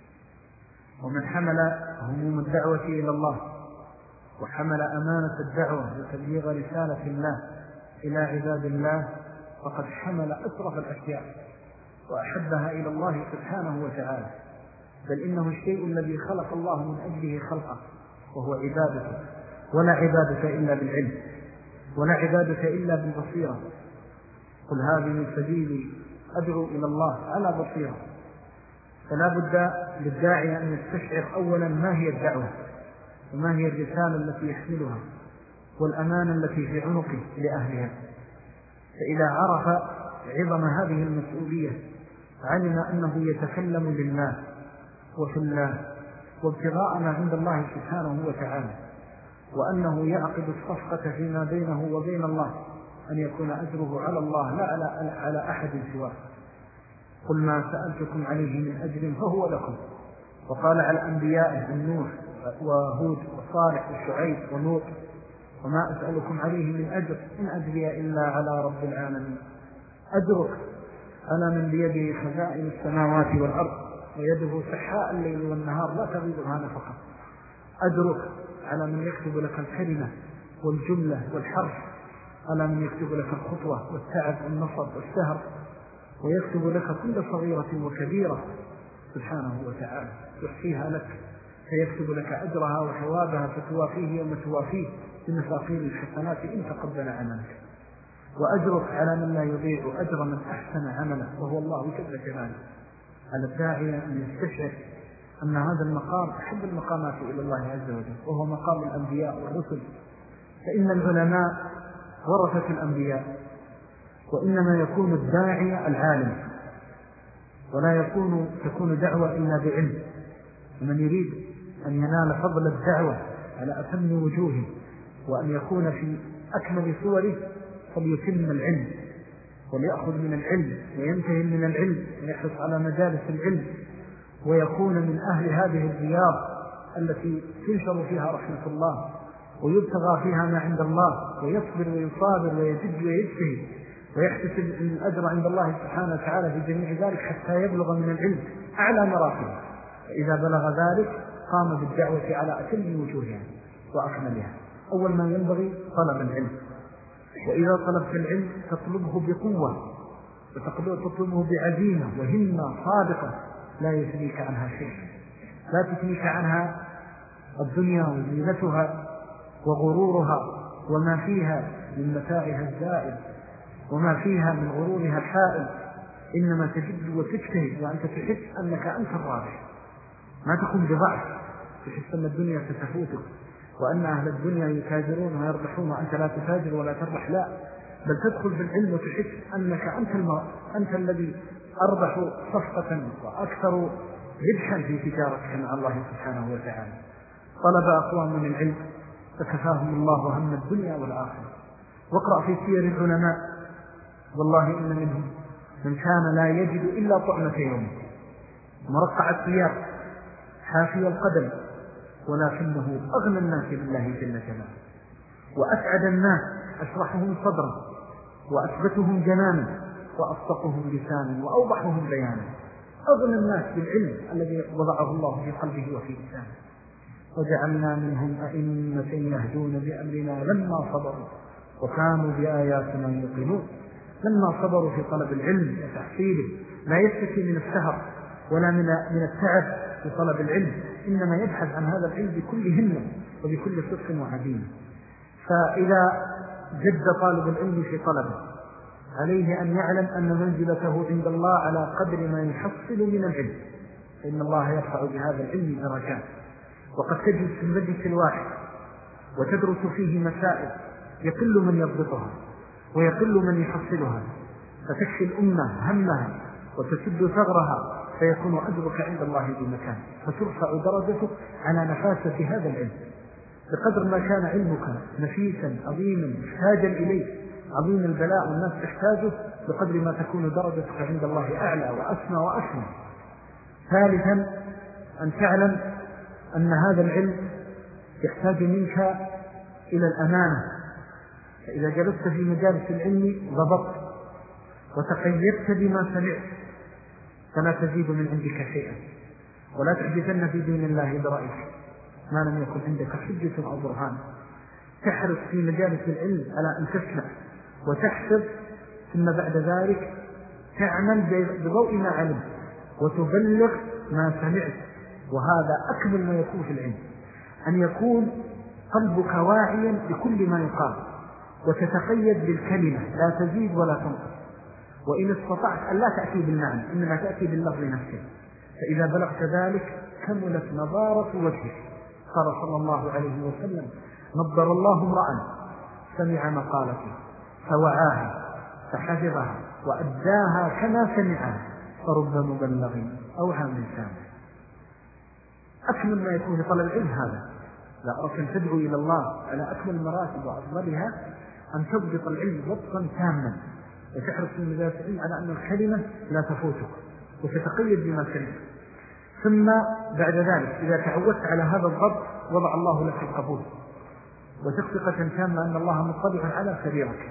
ومن حمل هموم الدعوة إلى الله وحمل أمانة الدعوة وتبليغ رسالة الله إلى عباد الله فقد حمل أشرف الأشياء وأحبها إلى الله سبحانه وتعالى، بل إنه الشيء الذي خلق الله من أجله خلقه، وهو عبادته. ولا عبادة إلا بالعلم، ولا عبادة إلا بالبصيرة. قل هذه سبيلي أدعو إلى الله على بصيرة. فلا بد للداعي أن يستشعر أولا ما هي الدعوة، وما هي الرسالة التي يحملها، والأمانة التي في عنقه لأهلها. فإذا عرف عظم هذه المسؤولية علم أنه يتكلم لله وفي الله وابتغاء ما عند الله سبحانه وتعالى، وأنه يعقد الصفقة فيما بينه وبين الله أن يكون أجره على الله لا على, على أحد سواه. قل ما سألتكم عليه من أجر فهو لكم. وقال على الأنبياء من نوح وهود وصالح وشعيب ولوط: وما أسألكم عليه من أجر إن أجري إلا على رب العالمين. أجرك على من بيده خزائن السماوات والأرض ويده سحاء الليل والنهار لا تغيضها نفقة. أجرك على من يكتب لك الكلمة والجملة والحرف، على من يكتب لك الخطوة والتعب والنصب والسهر، ويكتب لك كل صغيرة وكبيرة سبحانه وتعالى، يحصيها لك فيكتب لك أجرها وثوابها فتوافيه يوم توافيه بمثاقيل الحسنات إن تقبل عملك. وأجرك على من لا يضيع أجر من أحسن عملا وهو الله جل جلاله. على الداعية أن يستشعر أن هذا المقام أحب المقامات إلى الله عز وجل، وهو مقام الأنبياء والرسل. فإن العلماء ورثة الأنبياء، وإنما يكون الداعية العالم، ولا يكون تكون دعوة إلا بعلم. ومن يريد أن ينال فضل الدعوة على أتم وجوهه وأن يكون في أكمل صوره فليتم العلم، وليأخذ من العلم وينتهي من العلم ويحرص على مجالس العلم، ويكون من أهل هذه الديار التي تنشر فيها رحمة الله ويبتغى فيها ما عند الله، ويصبر ويصابر ويجد ويجتهد ويحتسب الأجر عند الله سبحانه وتعالى في جميع ذلك حتى يبلغ من العلم أعلى مراتبه. فإذا بلغ ذلك قام بالدعوة على أتم وجوهها وأكملها. أول ما ينبغي طلب العلم، وإذا طلبت العلم تطلبه بقوة وتطلبه بعزيمة وهمة صادقة لا يثنيك عنها شيء، لا تثنيك عنها الدنيا وزينتها وغرورها وما فيها من متاعها الزائل وما فيها من غرورها الحائل. إنما تجد وتجتهد وأنت تحس أنك أنت الرابح، ما تكون بضعف، تحس أن الدنيا ستفوتك وأن أهل الدنيا يتاجرون ويربحون وأنت لا تتاجر ولا تربح، لا، بل تدخل بالعلم وتحس أنك أنت, الم... أنت الذي أربح صفقة وأكثر ربحا في تجارتك مع الله سبحانه وتعالى. طلب أقوام من العلم فكفاهم الله هم الدنيا والآخرة. واقرأ في سير العلماء والله إن منهم من كان لا يجد إلا طعمة يوم، مرقع الثياب، حافي القدم، ولكنه أغنى الناس بالله جل جلاله، وأسعد الناس، أشرحهم صدرا، وأثبتهم جنانا، وأصدقهم لسانا، وأوضحهم بيانا. أغنى الناس بالعلم الذي وضعه الله في قلبه وفي لسانه. وجعلنا منهم أئمة يهدون بأمرنا لما صبروا وكانوا بآياتنا يوقنون. لما صبروا في طلب العلم وتحصيله، لا يشتكي من السهر ولا من من التعب في طلب العلم، إنما يبحث عن هذا العلم بكل همة وبكل صدق وعزيمة. فإذا جد طالب العلم في طلبه عليه أن يعلم أن منزلته عند الله على قدر ما يحصل من العلم، فإن الله يرفع بهذا العلم درجات. وقد تجد في المجلس الواحد وتدرس فيه مسائل يقل من يضبطها ويقل من يحصلها، فتكفي الأمة همها وتسد ثغرها، فيكون أجرك عند الله بمكان، فترفع درجتك على نفاسة هذا العلم. بقدر ما كان علمك نفيسا عظيما محتاجا إليه عظيم البلاء والناس تحتاجه، بقدر ما تكون درجتك عند الله أعلى وأسمى وأسمى. ثالثا أن تعلم أن هذا العلم يحتاج منك إلى الأمانة. فإذا جلست في مجالس العلم ضبطت وتقيدت بما سمعت فلا تزيد من عندك شيئا، ولا تحدثن في دين الله برأيك ما لم يكن عندك حجة أو برهان. تحرص في مجالس العلم على أن تسمع وتحسب، ثم بعد ذلك تعمل بضوء ما علم وتبلغ ما سمعت. وهذا أكمل ما يكون في العلم، أن يكون قلبك واعيا بكل ما يقال، وتتقيد بالكلمة لا تزيد ولا تنقص. وإن استطعت أن لا تأتي بالمعنى إنما تأتي باللفظ نفسه، فإذا بلغت ذلك كملت نظارة وجهك. قال صلى الله عليه وسلم: نضر الله امرأ سمع مقالته فوعاها فحفظها وأداها كما سمعها، فرب مبلغ أوعى من سامع. أكمل ما يكون في طلب العلم هذا. لا أردت أن تدعو إلى الله على أكمل المراتب وأفضلها أن تضبط العلم ضبطا تاما، وتحرص من مجالس العلم على أن الكلمة لا تفوتك وتتقيد بما سمعت. ثم بعد ذلك إذا تعودت على هذا الضبط وضع الله لك القبول، وثقة تامة أن الله مطلع على سريرك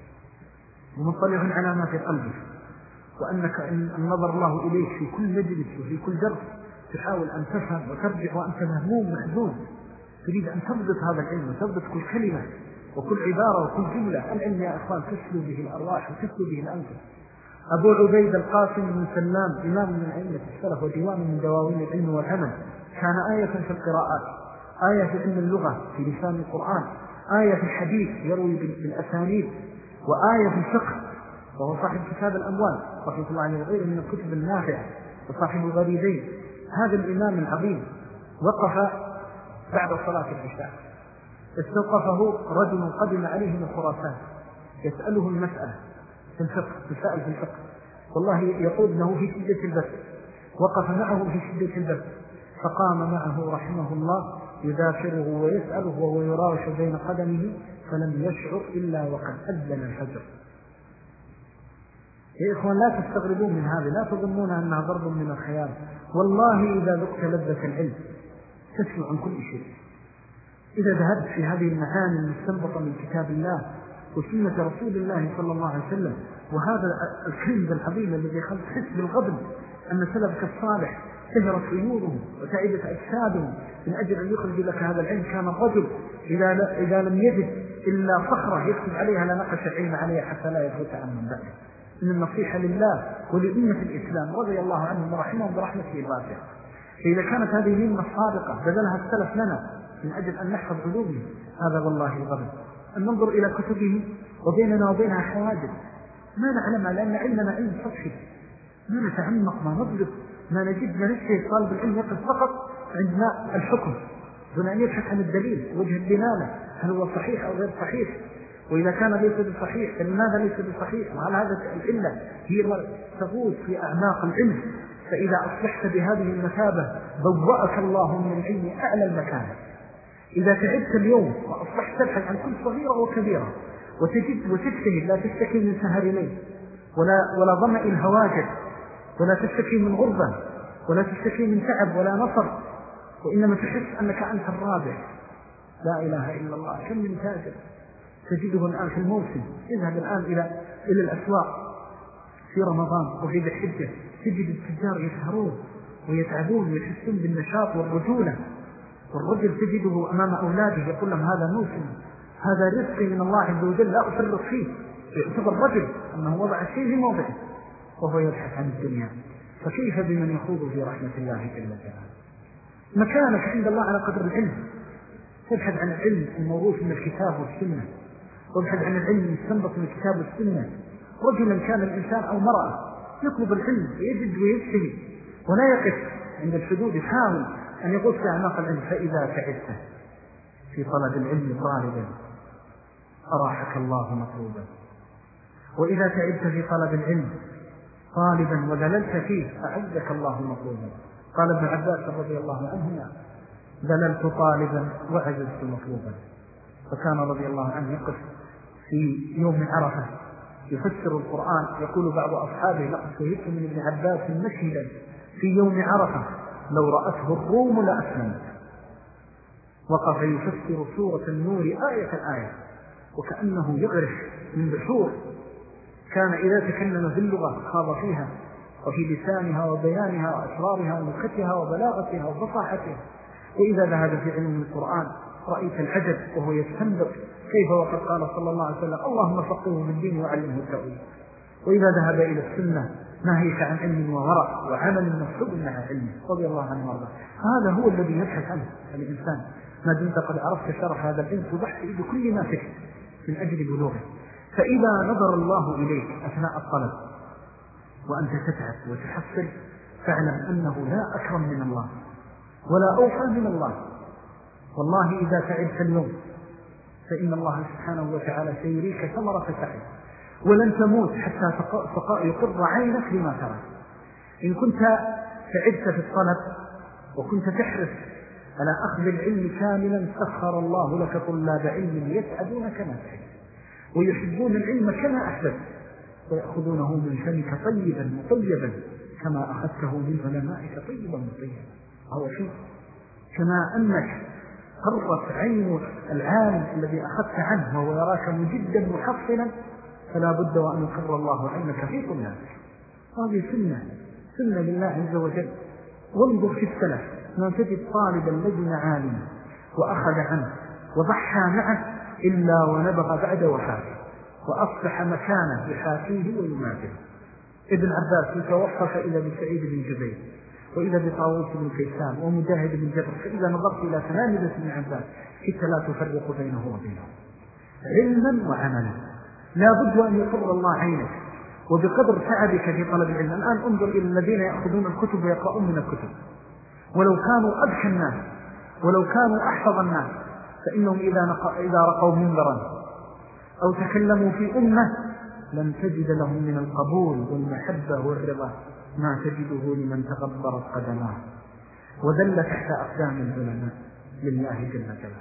ومطلع على ما في قلبك، وأنك إن نظر الله إليك في كل مجلس وفي كل درس تحاول أن تفهم وترجع وأنت مهموم محزون، تريد أن تضبط هذا العلم وتضبط كل كلمة وكل عبارة وكل جملة. العلم يا أخوان تسلو به الأرواح وتسلو به الأنفس. أبو عبيد القاسم بن سلام إمام من أئمة السلف وديوان من دواوين العلم والعمل، كان آية في القراءات، آية في علم اللغة في لسان القرآن، آية في الحديث يروي بالأسانيد، وآية في الفقه، وهو صاحب كتاب الأموال رحمه الله عليه وغيره من الكتب النافعة، وصاحب الغريبين. هذا الإمام العظيم وقف بعد صلاة العشاء، استوقفه رجل قدم عليه من خراسان يسأله المسألة في الفقه، يسأل في الفقه، والله يقول أنه في شدة البث، وقف معه في شدة البث، فقام معه رحمه الله يذاكره ويسأله وهو يراوش بين قدمه، فلم يشعر إلا وقد أذن الفجر. يا إخوان لا تستغربون من هذا، لا تظنون أنها ضرب من الخيال. والله إذا ذقت لذة العلم تسمع عن كل شيء. إذا ذهبت في هذه المعاني المستنبطة من كتاب الله وسنة رسول الله صلى الله عليه وسلم، وهذا الكنز العظيم الذي خلق حس بالغضب أن سلفك الصالح سهرت عيونهم وتعبت أجسادهم من أجل أن يخرج لك هذا العلم. كان الرجل إذا, إذا لم يجد إلا صخرة يكتب عليها لنقش العلم عليها حتى لا يفوت عن من بعده. إن النصيحة لله ولأمة الإسلام رضي الله عنهم ورحمهم برحمته الواسعة. فإذا كانت هذه النعمة الصادقة بذلها السلف لنا من أجل أن نحفظ علومهم، هذا والله الغبن. أن ننظر إلى كتبهم وبيننا وبينها حواجز ما نعلمها، لأن علمنا علم سطحي، ما نتعمق، ما نضبط، ما نجد ما نشهد. طالب العلم يقف فقط عندنا الحكم دون أن يبحث عن الدليل وجه الدلالة، هل هو صحيح أو غير صحيح، وإذا كان ليس بصحيح فلماذا ليس بصحيح، وهل هذا العلة هي تغوص في أعماق العلم. فإذا أصبحت بهذه المثابة ضوأك الله من العلم أعلى المكان. إذا تعبت اليوم وأصبحت تبحث عن كل صغيرة وكبيرة وتجد وتجتهد، لا تشتكي من سهر ليل ولا ولا ظمأ الهواجر، ولا تشتكي من غربة، ولا تشتكي من تعب ولا نصر، وإنما تحس أنك أنت الرابح. لا إله إلا الله. كم من تاجر تجده الآن في الموسم يذهب الآن إلى إلى الأسواق في رمضان وفي ذي الحجة، تجد التجار يسهرون ويتعبون ويحسون بالنشاط والرجولة، والرجل تجده أمام أولاده يقول لهم هذا موسم، هذا رزق من الله عز وجل لا أفرط فيه. يعتبر الرجل أنه وضع الشيء في موضعه وهو يبحث عن الدنيا، فكيف بمن يخوض في رحمة الله جل جلاله؟ مكانك عند الله على قدر العلم. تبحث عن العلم الموروث من الكتاب والسنة، وابحث عن العلم المستنبط من الكتاب والسنة. رجلا كان الإنسان أو مرأة يطلب العلم ويجد ويجتهد ولا يقف عند الحدود، يحاول أن يغوص في أعماق العلم. فإذا تعبت في طلب العلم طالبا أراحك الله مطلوبا، وإذا تعبت في طلب العلم طالبا وذللت فيه أعزك الله مطلوبا. قال ابن عباس رضي الله عنهما ذللت طالبا وعززت مطلوبا. فكان رضي الله عنه يقف في يوم عرفة يفسر القرآن، يقول بعض أصحابه لقد شهدت من ابن عباس مشهدا في يوم عرفة لو رأته الروم لأسلمت. وقف يفسر سورة النور آية الآية وكأنه يغرف من بحور، كان إذا تكلم في اللغة خاض فيها وفي لسانها وبيانها وأسرارها ونكتها وبلاغتها وفصاحتها. وإذا ذهب في علم القرآن رأيت العجب وهو يستنبط كيف وقد قال صلى الله عليه وسلم اللهم فقهه في الدين وعلمه التأويل. وإذا ذهب إلى السنة ناهيك عن علم وورع وعمل مكتوب مع علمه رضي الله عنه وارضاه. هذا هو الذي يبحث عنه الإنسان. ما دمت قد عرفت شرح هذا العلم تضحي بكل ما فيك من أجل بلوغه. فإذا نظر الله إليك أثناء الطلب وأنت تتعب وتحصل فاعلم أنه لا أكرم من الله ولا أوفى من الله. والله إذا تعبت اليوم فإن الله سبحانه وتعالى سيريك ثمرة سعي، ولن تموت حتى يقر عينك لما ترى. إن كنت تعبت في الطلب وكنت تحرص على أخذ العلم كاملا سخر الله لك طلاب علم يسعدون كما تحب ويحبون العلم كما أحببت ويأخذونه من فمك طيبا مطيبا كما أخذته من علمائك طيبا مطيبا. هو شيء كما أنك قرت عين العالم الذي أخذت عنه وهو يراك مجدا محصنا، فلا بد وأن يقر الله عينك في طلابك. هذه سنة سنة لله عز وجل. وانظر في السلف ما تجد طالبا لجن عالما وأخذ عنه وضحى معه إلا ونبغى بعد وفاته وأصبح مكانه يحاكيه ويماثله. ابن عباس يتوفى فإذا بسعيد بن جبير وإذا بطاووس بن كيسان ومجاهد بن جبر. فإذا نظرت إلى تلامذة ابن عباس حتى لا تفرق بينه وبينه علما وعملا. لا بد أن يقر الله عينك وبقدر تعبك في طلب العلم. الآن انظر إلى الذين يأخذون الكتب ويقرؤون من الكتب، ولو كانوا أذكى الناس ولو كانوا أحفظ الناس فإنهم إذا, إذا رقوا منبرا أو تكلموا في أمة لم تجد لهم من القبول والمحبة والرضا ما تجده لمن تغبرت قدماه وذل تحت أقدام العلماء لله جل جلاله.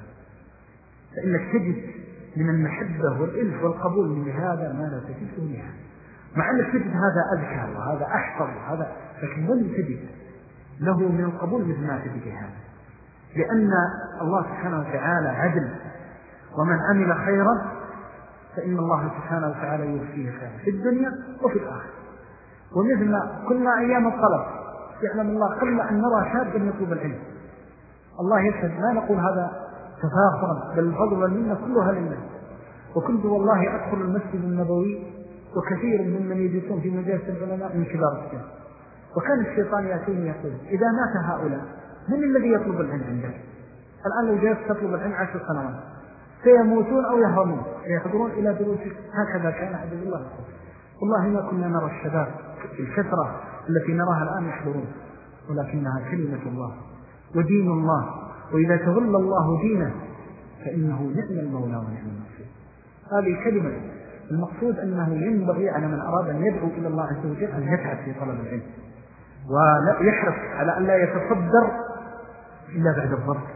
فإنك تجد من المحبة والإلف والقبول من هذا ما لا تجده لها، مع أنك تجد هذا أذكى وهذا أحفظ وهذا، لكن لن تجد له من القبول مثل ما تجد هذا، لأن الله سبحانه وتعالى عدل. ومن عمل خيرا فإن الله سبحانه وتعالى يوفيه خيرا في الدنيا وفي الآخرة. ومثل ما كنا أيام الطلب يعلم الله قل أن نرى شابا يطلب العلم، الله يشهد ما نقول هذا تفاخرا بل الفضل منا كلها لله. وكنت والله أدخل المسجد النبوي وكثير ممن يجلسون في مجالس العلماء من كبار السن، وكان الشيطان يأتيني يقول إذا مات هؤلاء من الذي يطلب العلم عندك؟ الآن لو جلست تطلب العلم عشر سنوات سيموتون أو يهرمون يحضرون إلى دروسك. هكذا كان عبد الله. والله ما كنا نرى الشباب الكثرة التي نراها الآن يحضرون، ولكنها كلمة الله ودين الله، وإذا تولى الله دينه فإنه نعم المولى ونعم النصير. هذه كلمة. المقصود أنه ينبغي على من أراد أن يدعو إلى الله عز وجل أن يتعب في طلب العلم ويحرص على أن لا يتصدر إلا بعد الضبط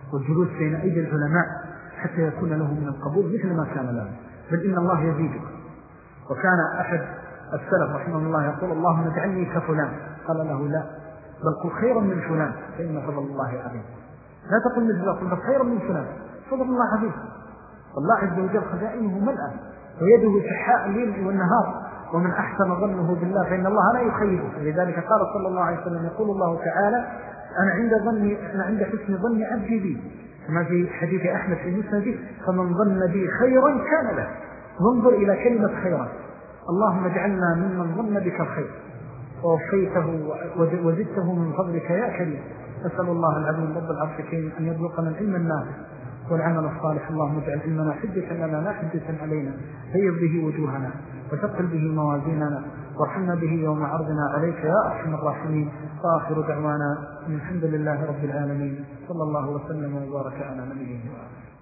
والجلوس بين أيدي العلماء حتى يكون له من القبول مثل ما كان له، بل إن الله يزيدك. وكان أحد السلف رحمه الله يقول اللهم اجعلني كفلان، قال له لا، بل قل خيرا من فلان فإن فضل الله عظيم. لا تقل مثل الله، قل خيرا من فلان فضل الله عظيم. والله عز وجل خزائنه ملأ ويده سحاء الليل والنهار، ومن أحسن ظنه بالله فإن الله لا يخيبه. لذلك قال صلى الله عليه وسلم يقول الله تعالى أنا عند ظني أنا عند حسن ظن عبدي بي، كما في حديث أحمد في مسنده فمن ظن بي خيرا كان له. وانظر إلى كلمة خيرا، اللهم اجعلنا ممن ظن بك الخير ووفيته وزدته من فضلك يا كريم. نسأل الله العظيم رب العرش الكريم أن يرزقنا العلم النافع والعمل الصالح. اللهم اجعل علمنا حجة لنا لا حجة علينا، بيض به وجوهنا وثقل به موازيننا، وارحمنا به يوم عرضنا عليك يا أرحم الراحمين. وآخر دعوانا الحمد لله رب العالمين، صلى الله وسلم وبارك على نبيه وآله.